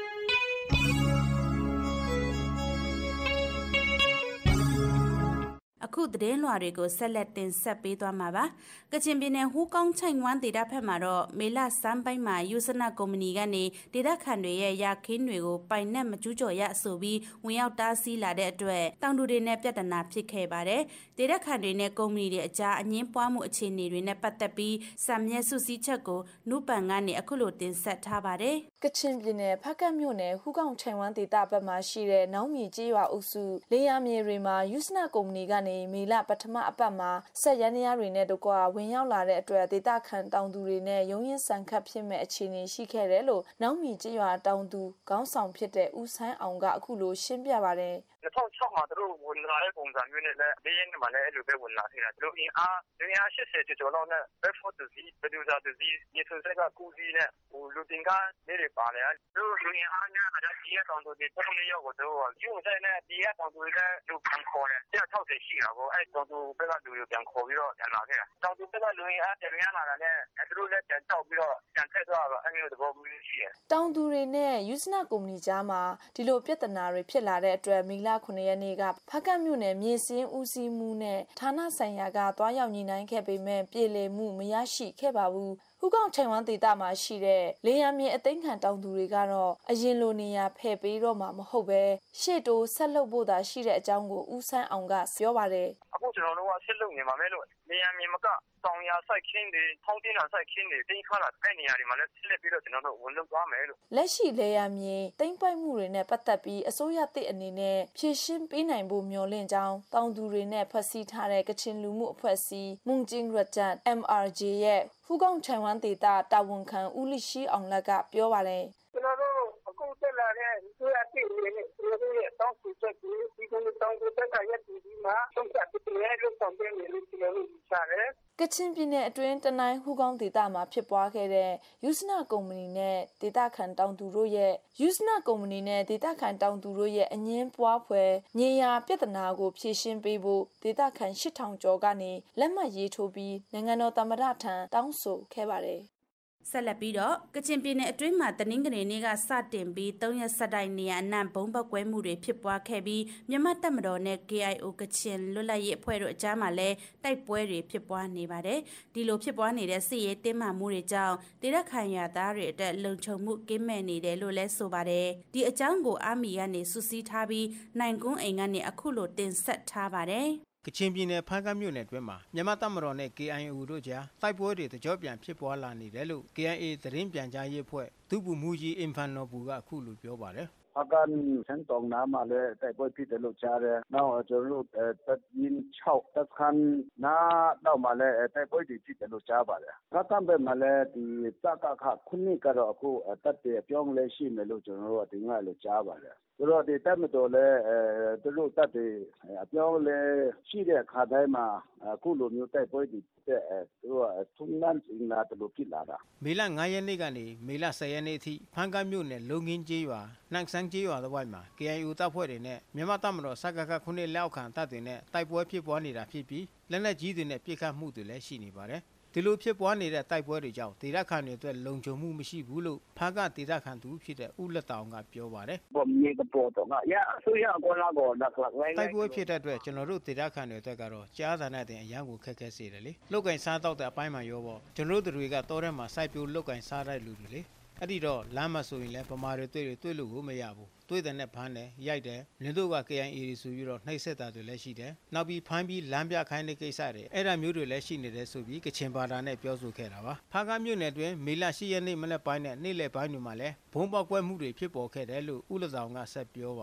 S14: အခုသတင်းလွှာတွေကိုဆက်လက်တင်ဆက်ပေးသွားမှာပါကချင်ပြည်နယ်ဟူးကောင်းချိုင်ဝမ်ဒေသဖက်မှာတော့မေလစမ်းပိုင်းမှာယူဆနာကုမ္ပဏီကနေဒေသခံတွေရဲ့ရခင်းတွေကိုပိုင်နဲ့မကျူးကျော်ရဆိုပြီးဝင်ရောက်တားဆီးလာတဲ့အတွက်တောင်သူတွေနဲ့ပြဿနာဖြစ်ခဲ့ပါတယ်ဒေသခံတွေနဲ့ကုမ္ပဏီတွေအကြားအငင်းပွားမှုအခြေအနေတွေနဲ့ပတ်သက်ပြီးစံမြဲစုစည်းချက်ကိုနုပန်ကနေအခုလိုတင်ဆက်ထားပါတယ်
S13: ကချင်ပြည်နယ်ဖက်ကတ်မြို့နယ်ဟူးကောင်းချိုင်ဝမ်ဒေသဘက်မှာရှိတဲ့နောင်မီကျေးရွာအုပ်စုလေယာမြေတွေမှာယူဆနာကုမ္ပဏီကနေမေလပထမအပတ်မှာဆက်ရန်ရတွေနဲ့တကွာဝင်ရောက်လာတဲ့အတွက်ဒေသခံတောင်သူတွေနဲ့ရုံးရင်ဆန်ခတ်ဖြစ်မဲ့အခြေအနေရှိခဲ့တယ်လို့နောက်မီကျေးရွာတောင်သူခေါင်းဆောင်ဖြစ်တဲ့ဦးဆန်းအောင်ကအခုလိုရှင်းပြပါတယ်
S3: 二零一六မှာသူတို့ဝင်လာတဲ့ပုံစံမျိုးနဲ့လည်းဘေးရင်းမှာလည်းအဲ့လိုပဲဝင်လာခဲ့တာလူအင်အားလူအင်အား၈၀ကျော်လောက်နဲ့ F four တစီး producer တစီးရေထွန်းဆက်ကကူစီနဲ့ဟိုလူတင်ကားနေတွေပါလေသူတို့လူအင်အားများတာဒီရတောင်သူတွေပုံလေးရောက်တော့ကျုံဆိုင်နဲ့ဒီရတောင်သူတွေလူပြန်ခေါ်တယ်၁၆၀ရှိတာကိုအဲ့တောင်သူဘက်ကလူတွေပြန်ခေါ်ပြီးတော့ပြန်လာခဲ့တာတောင်သူဘက်ကလူအင်အားပြန်ရလာတာနဲ့သူတို့လည်းပြန်တောက်ပြီးတော့ပြန်ထက်သွားတော့အဲ့လိုသဘောမျိုးရှိတယ်
S13: တောင်သူတွေနဲ့ယူစနာကုမ္ပဏီကြားမှာဒီလိုပြဿနာတွေဖြစ်လာတဲ့အတွက်မေလခုနှစ်ရက်နေ့ကဖကတ်မြို့နယ်မြေစင်းဦးစီးမှုနဲ့ဌာနဆိုင်ရာကတွားရောက်ညှိနှိုင်းခဲ့ပေမဲ့ပြည်လည်မှုမရရှိခဲ့ပါဘူးဟူးကောင်းချိုင်ဝမ်ဒေသမှာရှိတဲ့လေယာမြေအသိမ်းခံတောင်သူတွေကတော့အရင်လိုနေရာဖယ်ပေးတော့မှာမဟုတ်ပဲရှေ့တိုးဆက်လုပ်ဖို့သာရှိတဲ့အကြောင်းကိုဦးဆန်းအောင်ကပြောပါတယ်
S3: အခုကျွန်တော်တို့ကဆက်လုပ်နေမှာပဲလို့နေရာမြေမကတောင်ယာစိုက်ခင်းတွေထောင်းတင်းတာစိုက်ခင်းတွေတင်းခါလာတဲ့နေရာတွေမှာလည်းဆက်လက်ပြီးတော့ကျွန်တော်တို့ဝင်လုပ်သွားမယ်လို့
S13: လက်ရှိလေယာမြေတိမ့်ပိုက်မှုတွေနဲ့ပတ်သက်ပြီးအစိုးရသစ်အနေနဲ့ဖြည့်ရှင်းပေးနိုင်ဖို့မျှော်လင့်ကြောင်းတောင်သူတွေနဲ့ဖွဲ့စည်းထားတဲ့ကချင်လူမှုအဖွဲ့အစည်းမုန်ကျင်းရတန် M R J ရဲ့ဟူးကောင်းချိုင်ဝမ်ဒေသတာဝန်ခံဦးလိရှိအောင်လက်ကပြောပါတယ်
S3: ကျွန်တော်တို့အခုတက်လာတဲ့ဆိုရတဲ့နေနဲ့ကျွန်တော်တို့ရဲ့တောင်းဆိုချက်ကိုဒီကုန်းတောင်းဆိုချက်ကရက်ဒီမှာဆုံးဖြတ်ပြီးလည်းလုပ်ဆောင်ပေးနေလို့ကျွန်တော်တို့ရှာတယ်
S13: ကချင်ပြည်နယ်အတွင်းတနိုင်းဟူးကောင်းဒေသမှာဖြစ်ပွားခဲ့တဲ့ယူစနာကုမ္ပဏီနဲ့ဒေသခံတောင်သူတို့ရဲ့ယူစနာကုမ္ပဏီနဲ့ဒေသခံတောင်သူတို့ရဲ့အငင်းပွားဖွယ်မြေယာပြဿနာကိုဖြေရှင်းပေးဖို့ဒေသခံ၈ထောင်ကျော်ကနေလက်မှတ်ရေးထိုးပြီးနိုင်ငံတော်သမ္မတထံတောင်းဆိုခဲ့ပါတယ်
S14: ဆက်လက်ပြီးတော့ကချင်ပြည်နယ်အတွင်းမှာတနင်္ဂနွေနေ့ကစတင်ပြီးသုံးရက်ဆက်တိုက်နေရအနှံ့ဘုံပေါက်ကွဲမှုတွေဖြစ်ပွားခဲ့ပြီးမြန်မာတပ်မတော်နဲ့ K I O ကချင်လွတ်လပ်ရေးအဖွဲ့တို့အကြားမှာလည်းတိုက်ပွဲတွေဖြစ်ပွားနေပါတယ်ဒီလိုဖြစ်ပွားနေတဲ့စစ်ရေးတင်းမာမှုတွေကြောင့်ဒေသခံရသားတွေအတွက်လုံခြုံမှုကင်းမဲ့နေတယ်လို့လည်းဆိုပါတယ်ဒီအကြောင်းကိုအာမီကနေစုစည်းထားပြီးနိုင်ကွန်းအိမ်ကနေအခုလိုတင်ဆက်ထားပါတယ်
S4: ကချင်ပြည်နယ်ဖားကတ်မြို့နယ်အတွင်းမှာမြန်မာတပ်မတော်နဲ့ K I O တို့ကြားတိုက်ပွဲတွေတကြောပြန်ဖြစ်ပွားလာနေတယ်လို့ K I A သတင်းပြန်ကြားရေးအဖွဲ့ဒုဗိုလ်မှူးကြီးအင်ဖန်နော်ဘူကအခုလိုပြောပါတယ်
S12: ဖားကတ်ဆန်းတောင်နားမှာလည်းတိုက်ပွဲဖြစ်တယ်လို့ကြားတယ်။နောက်ကျွန်တော်တို့တပ်ရင်း၆တပ်ခန်းနားတော့မှလည်းတိုက်ပွဲတွေဖြစ်တယ်လို့ကြားပါတယ်။ဖားကတ်ဘက်မှာလည်းဒီစကခခုနှစ်ကတော့အခုတပ်တွေအပြောင်းလဲရှိမယ်လို့ကျွန်တော်တို့ဒီငါလည်းကြားပါတယ်။ဆိုတော့ဒီတပ်မတော်လည်းအဲသူတို့တပ်တွေအပြောင်းလဲရှိတဲ့အခါတိုင်းမှာအခုလိုမျိုးတိုက်ပွဲတွေတဲ့သူတို့ထုံးနှံစင်လာတယ်လို့ဖြစ်လာတာ
S4: မေလ၅ရက်နေ့ကနေမေလ၁၀ရက်နေ့အထိဖန်ကတ်မြို့နယ်လုံငင်းကျေးရွာနှန့်ဆန်းကျေးရွာတစ်ဝိုက်မှာ K I O တပ်ဖွဲ့တွေနဲ့မြန်မာတပ်မတော်စကခခုနှစ်လက်အောက်ခံတပ်တွေနဲ့တိုက်ပွဲဖြစ်ပွားနေတာဖြစ်ပြီးလက်နက်ကြီးတွေနဲ့ပစ်ခတ်မှုတွေလည်းရှိနေပါတယ်ဒီလိုဖြစ်ပွားနေတဲ့တိုက်ပွဲတွေကြောင့်ဒေသခံတွေအတွက်လုံခြုံမှုမရှိဘူးလို့ဖားကဒေသခံသူဖြစ်တဲ့ဦးလက်တောင်ကပြောပါတယ်
S12: ။ผมมีกระโปรงတော့ရအစိုးရကောလာကောလက်လက်
S4: တိုက်ပွဲဖြစ်တဲ့အတွက်ကျွန်တော်တို့ဒေသခံတွေအတွက်ကတော့ကြားသာနဲ့တင်အရန်ကိုခက်ခဲစေတယ်လေ။လောက်ကင်စားတော့တဲ့အပိုင်းမှာရောပေါ့ကျွန်တော်တို့တွေကတောထဲမှာစိုက်ပျိုးလောက်ကင်စားတဲ့လူတွေလေ။အဲ့ဒီတော့လမ်းမဆိုရင်လည်းဗမာတွေတွေ့တွေ့လို့ကိုမရဘူး။တွေ့တဲ့နဲ့ဖမ်းတယ်ရိုက်တယ်လင်းတို့က K I A တွေဆိုပြီးတော့နှိပ်စက်တာတွေလည်းရှိတယ်။နောက်ပြီးဖမ်းပြီးလမ်းပြခိုင်းတဲ့ကိစ္စတွေအဲ့ဒါမျိုးတွေလည်းရှိနေတယ်ဆိုပြီးကချင်ဘာသာနဲ့ပြောဆိုခဲ့တာပါ။ဖားကတ်မြို့နယ်တွင်မေလ၈ရက်နေ့မနက်ပိုင်းနဲ့နေ့လယ်ပိုင်းတွေမှာလည်းဘုံပေါက်ကွဲမှုတွေဖြစ်ပေါ်ခဲ့တယ်လို့ဦးလဆောင်ကဆက်ပြောပါတယ်။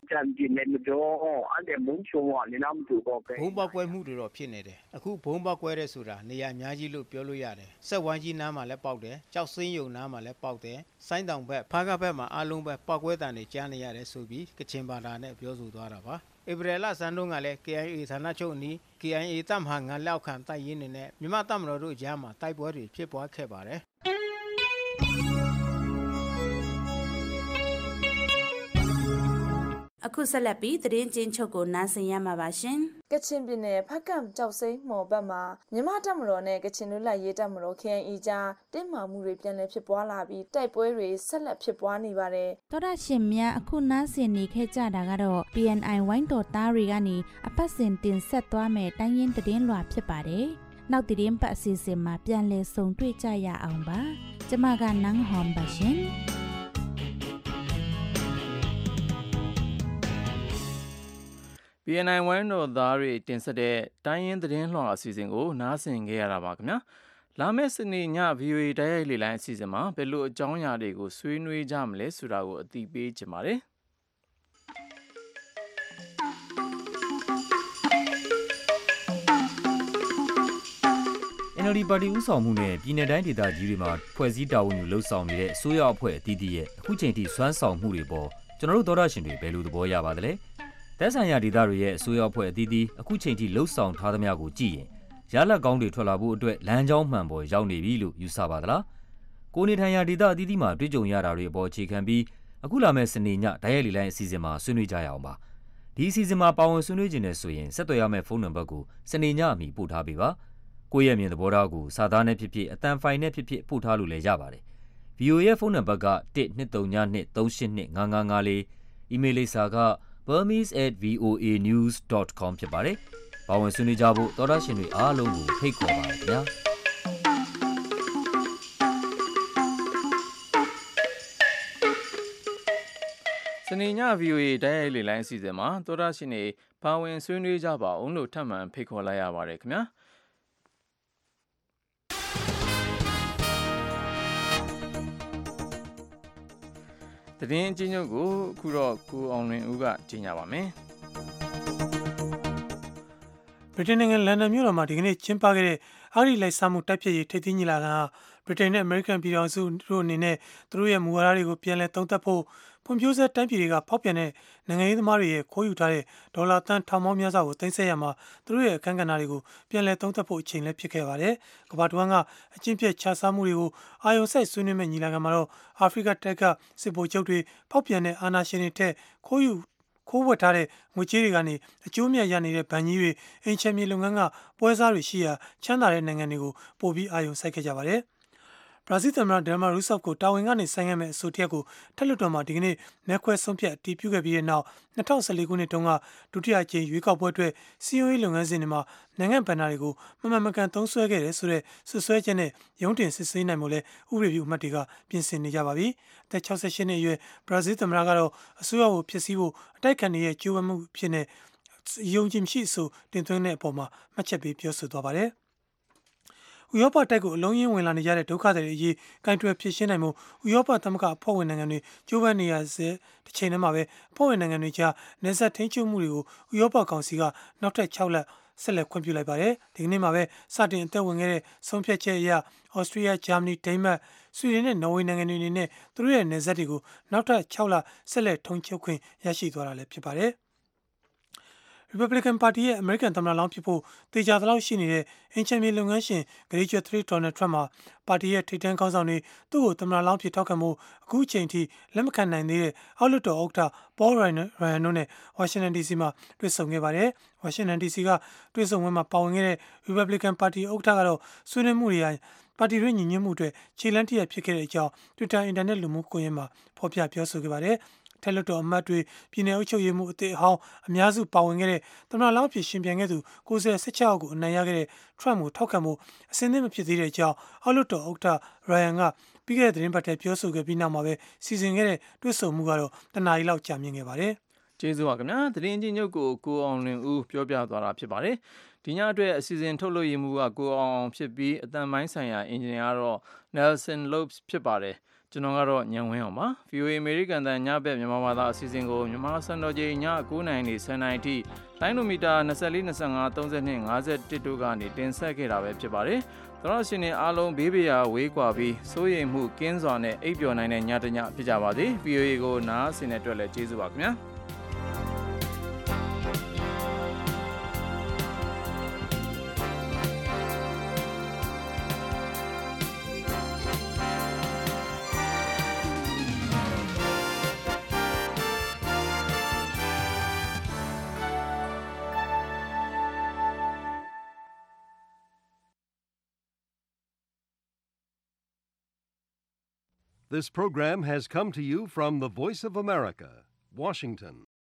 S11: ကန်ပြင်းနေမတော့အဲ့ဒါမုံချုံဝနေနာမတူတော့ပဲ
S4: ဘုံပေါက်ကွဲမှုတွေတော့ဖြစ်နေတယ်အခုဘုံပေါက်ကွဲတဲ့ဆိုတာနေရာအများကြီးလို့ပြောလို့ရတယ်စက်ဝိုင်းကြီးနားမှာလည်းပေါက်တယ်ကြောက်စင်းယုံနားမှာလည်းပေါက်တယ်ဆိုင်းတောင်ဘက်ဖားကဘက်မှာအလုံးပဲပေါက်ကွဲတံတွေကြားနေရတယ်ဆိုပြီးကချင်ဘာသာနဲ့ပြောဆိုသွားတာပါဧပြီလဆန်းတုန်းကလည်း K I A ဌာနချုပ်အနီး K I A တပ်မဟာငါလောက်ခံတိုက်ရင်းနေနဲ့မြန်မာတပ်မတော်တို့ကြားမှာတိုက်ပွဲတွေဖြစ်ပွားခဲ့ပါတယ်
S14: အခုဆက်လက်ပြီးသတင်းချင်းချုပ်ကိုနားဆင်ရမှာပါရှင်
S13: ကချင်ပြည်နယ်ဖက်ကမ်ကြောက်စိမ်းမော်ဘက်မှာမြန်မာတပ်မတော်နဲ့ကချင်လူလိုက်ရေးတပ်မတော် K I A ကြားတင်းမာမှုတွေပြန်လည်ဖြစ်ပွားလာပြီးတိုက်ပွဲတွေဆက်လက်ဖြစ်ပွားနေပါတယ်
S14: တော်ရရှင်များအခုနားဆင်နေခဲ့ကြတာကတော့ P N I ဝိုင်းတော်သားတွေကနေအပတ်စဉ်တင်ဆက်သွားမယ်တိုင်းရင်းသတင်းလွှာဖြစ်ပါတယ်နောက်သတင်းပတ်အစီအစဉ်မှာပြန်လည်ဆုံတွေ့ကြရအောင်ပါကျမကနန်းဟွန်ပါရှင်
S2: P N I ဝိုင်းတော်သားတွေတင်ဆက်တဲ့တိုင်းရင်းသတင်းလွှာအစီအစဉ်ကိုနားဆင်ခဲ့ရတာပါခင်ဗျာလာမယ့်စနေည V O A တိုက်ရိုက်လေလိုင်းအစီအစဉ်မှာဘယ်လိုအကြောင်းအရာတွေကိုဆွေးနွေးကြမလဲဆိုတာကိုအသိပေးချင်ပါတယ်
S19: N L D ပါတီဦးဆောင်မှုနဲ့ပြည်내တိုင်းဒေသကြီးတွေမှာဖွဲ့စည်းတာဝန်ယူလှုပ်ဆောင်နေတဲ့အစိုးရအဖွဲ့အသီးသီးရဲ့အခုချိန်ထိစွမ်းဆောင်မှုတွေပေါ်ကျွန်တော်တို့သောတာရှင်တွေဘယ်လိုသဘောရပါသလဲသက်ဆိုင်ရာဒေသတွေရဲ့အစိုးရအဖွဲ့အသီးသီးအခုချိန်ထိလှုပ်ဆောင်ထားသမျှကိုကြည့်ရင်ရလဒ်ကောင်းတွေထွက်လာဖို့အတွက်လမ်းကြောင်းမှန်ပေါ်ရောက်နေပြီလို့ယူဆပါသလားကိုနေထိုင်ရာဒေသအသီးသီးမှာတွေ့ကြုံရတာတွေအပေါ်အခြေခံပြီးအခုလာမယ့်စနေညတိုက်ရိုက်လေလိုင်းအစီအစဉ်မှာဆွေးနွေးကြရအောင်ပါဒီအစီအစဉ်မှာပါဝင်ဆွေးနွေးခြင်းနဲ့ဆိုရင်ဆက်သွယ်ရမယ့်ဖုန်းနံပါတ်ကိုစနေညအမီပို့ထားပေးပါကိုယ့်ရဲ့မြင်သဘောထားကိုစာသားနဲ့ဖြစ်ဖြစ်အတန်ဖိုင်နဲ့ဖြစ်ဖြစ်ပို့ထားလို့လည်းရပါတယ် V O A ရဲ့ဖုန်းနံပါတ်က one two three two three eight two five five four အီးမေးလ်လိပ်စာက burmese at voanews dot com ဖြစ်ပါတယ်။ပါဝင်ဆွေးနွေးကြဖို့သောတာရှင်တွေအားလုံးကိုဖိတ်ခေါ်ပါတယ်ခင်ဗျာ
S2: ။စနေည V O A တိုက်ရိုက်လေလိုင်းအစီအစဉ်မှာသောတာရှင်တွေပါဝင်ဆွေးနွေးကြပါအောင်လို့ထပ်မံဖိတ်ခေါ်လိုက်ရပါတယ်ခင်ဗျာ။သတင်းအချင်းချုပ်ကိုအခုတော့ကိုအောင်လွင်ဦးကကြီးညာပါမယ်
S16: ။ဗြိတိန်နိုင်ငံလန်ဒန်မြို့တော်မှာဒီကနေ့ကျင်းပခဲ့တဲ့အာရီလိုက်စားမှုတိုက်ဖျက်ရေးထိပ်သီးညီလာခံဟာဗြိတိန်နဲ့အမေရိကန်ပြည်ထောင်စုတို့အနေနဲ့သူတို့ရဲ့မူဝါဒတွေကိုပြန်လည်သုံးသပ်ဖို့ဖွံ့ဖြိုးဆဲတိုင်းပြည်တွေကဖောက်ပြန်တဲ့နိုင်ငံရေးသမားတွေရဲ့ခိုးယူထားတဲ့ဒေါ်လာတန်ထောင်ပေါင်းများစွာကိုတင်ဆက်ရမှာသူတို့ရဲ့အခမ်းကဏ္ဍတွေကိုပြန်လည်သုံးသပ်ဖို့အချိန်လည်းဖြစ်ခဲ့ပါတယ်။ကမ္ဘာတဝန်းကအချင်းပြည့်ခြားစားမှုတွေကိုအာရုံစိုက်ဆွေးနွေးမဲ့ညီလာခံမှာတော့အာဖရိကတိုက်ကစစ်ဗိုလ်ချုပ်တွေဖောက်ပြန်တဲ့အာဏာရှင်တွေထက်ခိုးယူခိုးဝှက်ထားတဲ့ငွေကြေးတွေကနေအကျိုးမြတ်ရနေတဲ့ဗန်ကြီးတွေအင်ချမ်းမြေလုပ်ငန်းကပွဲစားတွေရှိရာချမ်းသာတဲ့နိုင်ငံတွေကိုပို့ပြီးအာရုံစိုက်ခဲ့ကြပါတယ်။ဘရာဇီးသမ္မတဒယ်မာရူဆော့ဖ်ကိုတာဝန်ကနေဆိုင်းခဲ့မဲ့အဆိုတစ်ရပ်ကိုထက်လွှတ်တော်မှာဒီကနေ့မဲခွဲဆုံးဖြတ်အတည်ပြုခဲ့ပြီးတဲ့နောက်၂၀၁၄ခုနှစ်တုန်းကဒုတိယအကြိမ်ရွေးကောက်ပွဲအတွက်စီယိုရေးလုပ်ငန်းစဉ်တွေမှာနိုင်ငံဗဏ္ဍာတွေကိုမမှန်မကန်သုံးစွဲခဲ့တယ်ဆိုတဲ့ဆွဆွဲချက်နဲ့ရုံးတင်စစ်ဆေးနိုင်မှုလဲဥပဒေပြုအမှတ်တွေကပြင်ဆင်နေကြပါပြီ။အသက်၆၈နှစ်အရွယ်ဘရာဇီးသမ္မတကတော့အစိုးရကိုဖျက်ဆီးဖို့အတိုက်အခံတွေရဲ့ကြိုးပမ်းမှုဖြစ်နေယုံကြည်မရှိဆိုတင်သွင်းတဲ့အပေါ်မှာမှတ်ချက်ပေးပြောဆိုသွားပါတယ်။ဥရောပတိုက်ကိုအလုံးရင်းဝင်လာနေကြတဲ့ဒုက္ခသည်တွေအရေးကင်တွယ်ဖြေရှင်းနိုင်မှုဥရောပသမဂ္ဂအဖွဲ့ဝင်နိုင်ငံတွေကြိုးပမ်းနေရစေတစ်ချိန်တည်းမှာပဲအဖွဲ့ဝင်နိုင်ငံတွေကြားနေဆက်ထိန်းချုပ်မှုတွေကိုဥရောပကောင်စီကနောက်ထပ်၆လဆက်လက်ခွင့်ပြုလိုက်ပါတယ်ဒီကနေ့မှာပဲစတင်အသက်ဝင်ခဲ့တဲ့ဆုံးဖြတ်ချက်အရဩစတြေးလျဂျာမနီဒိန်းမတ်ဆွီဒင်နဲ့နော်ဝေနိုင်ငံတွေအနေနဲ့သူတို့ရဲ့နေဆက်တွေကိုနောက်ထပ်၆လဆက်လက်ထုံချုပ်ခွင့်ရရှိသွားတာလည်းဖြစ်ပါတယ်Republican Party ရဲ့ American သမ္မတလောင်းဖြစ်ဖို့တေချာသလောက်ရှိနေတဲ့အင်ချမ်းမြေလုပ်ငန်းရှင်ဂရီကျွတ်ထရီဒေါ်နယ်ထရမ့်မှာပါတီရဲ့ထိပ်တန်းခေါင်းဆောင်တွေသူ့ကိုသမ္မတလောင်းဖြစ်ထောက်ခံမှုအခုအချိန်ထိလက်မခံနိုင်သေးတဲ့အောက်လွှတ်တော်ဥက္ကဋ္ဌ Paul Ryan တို့နဲ့ Washington ဒီ စီ မှာတွေ့ဆုံခဲ့ပါတယ်။ Washington ဒီ စီ ကတွေ့ဆုံပွဲမှာပါဝင်ခဲ့တဲ့ Republican Party ဥက္ကဋ္ဌကတော့ဆွေးနွေးမှုတွေဟာပါတီတွင်းညီညွတ်မှုအတွက်ခြေလှမ်းတစ်ရပ်ဖြစ်ခဲ့တဲ့အကြောင်း Twitter အင်တာနက်လူမှုကွန်ရက်မှာဖော်ပြပြောဆိုခဲ့ပါတယ်။ထက်လွတ်တော်အမတ်တွေပြည်내အုပ်ချုပ်ရေးမှုအသစ်အဟောင်းအများစုပါဝင်ခဲ့တဲ့သမ္မတလောင်းဖြစ်ရှင်ပြန်ခဲ့သူကိုယ်စားလှယ်၁၆ယောက်ကိုအနိုင်ရခဲ့တဲ့ Trump ကိုထောက်ခံမှုအစင်းသင့်မဖြစ်သေးတဲ့အကြောင်းအောက်လွှတ်တော်ဥက္ကဋ္ဌ Ryan ကပြီးခဲ့တဲ့သတင်းပတ်ထဲပြောဆိုခဲ့ပြီးနောက်မှာပဲစီစဉ်ခဲ့တဲ့တွေ့ဆုံမှုကတော့တနားရီလောက်ကြာမြင့်ခဲ့ပါတယ်
S2: ။ကျေးဇူးပါခင်ဗျာ။သတင်းချင်းညုတ်ကိုကိုအောင်လွင်ဦးပြောပြသွားတာဖြစ်ပါတယ်။ဒီညအတွက်အစီအစဉ်ထုတ်လွှင့်ရေးမှုကကိုအောင်အောင်ဖြစ်ပြီးအတန်ပိုင်းဆိုင်ရာအင်ဂျင်နီယာတော့ Nelson Lopes ဖြစ်ပါတယ်။ကျွန်တော်ကတော့ညံဝင်းအောင်ပါ ဗွီအိုအေ အမေရိကန်တန်ညဘက်မြန်မာဘာသာအစီအစဉ်ကိုမြန်မာစံတော်ချိန်ည9:00နာရီနေ10:00နာရီထိလိုင်းနိုမီတာ24 25 32 51တို့ကနေတင်ဆက်ခဲ့တာပဲဖြစ်ပါတယ်။သောရရှင်တွေအားလုံးဘေးပရာဝေးကွာပြီးစိုးရိမ်မှုကင်းစွာနဲ့အိပ်ပျော်နိုင်တဲ့ညတညဖြစ်ကြပါစေ။ ဗွီအိုအေ ကိုနားဆင်တဲ့အတွက်လည်းကျေးဇူးပါခင်ဗျာ။
S17: This program has come to you from the Voice of America, Washington.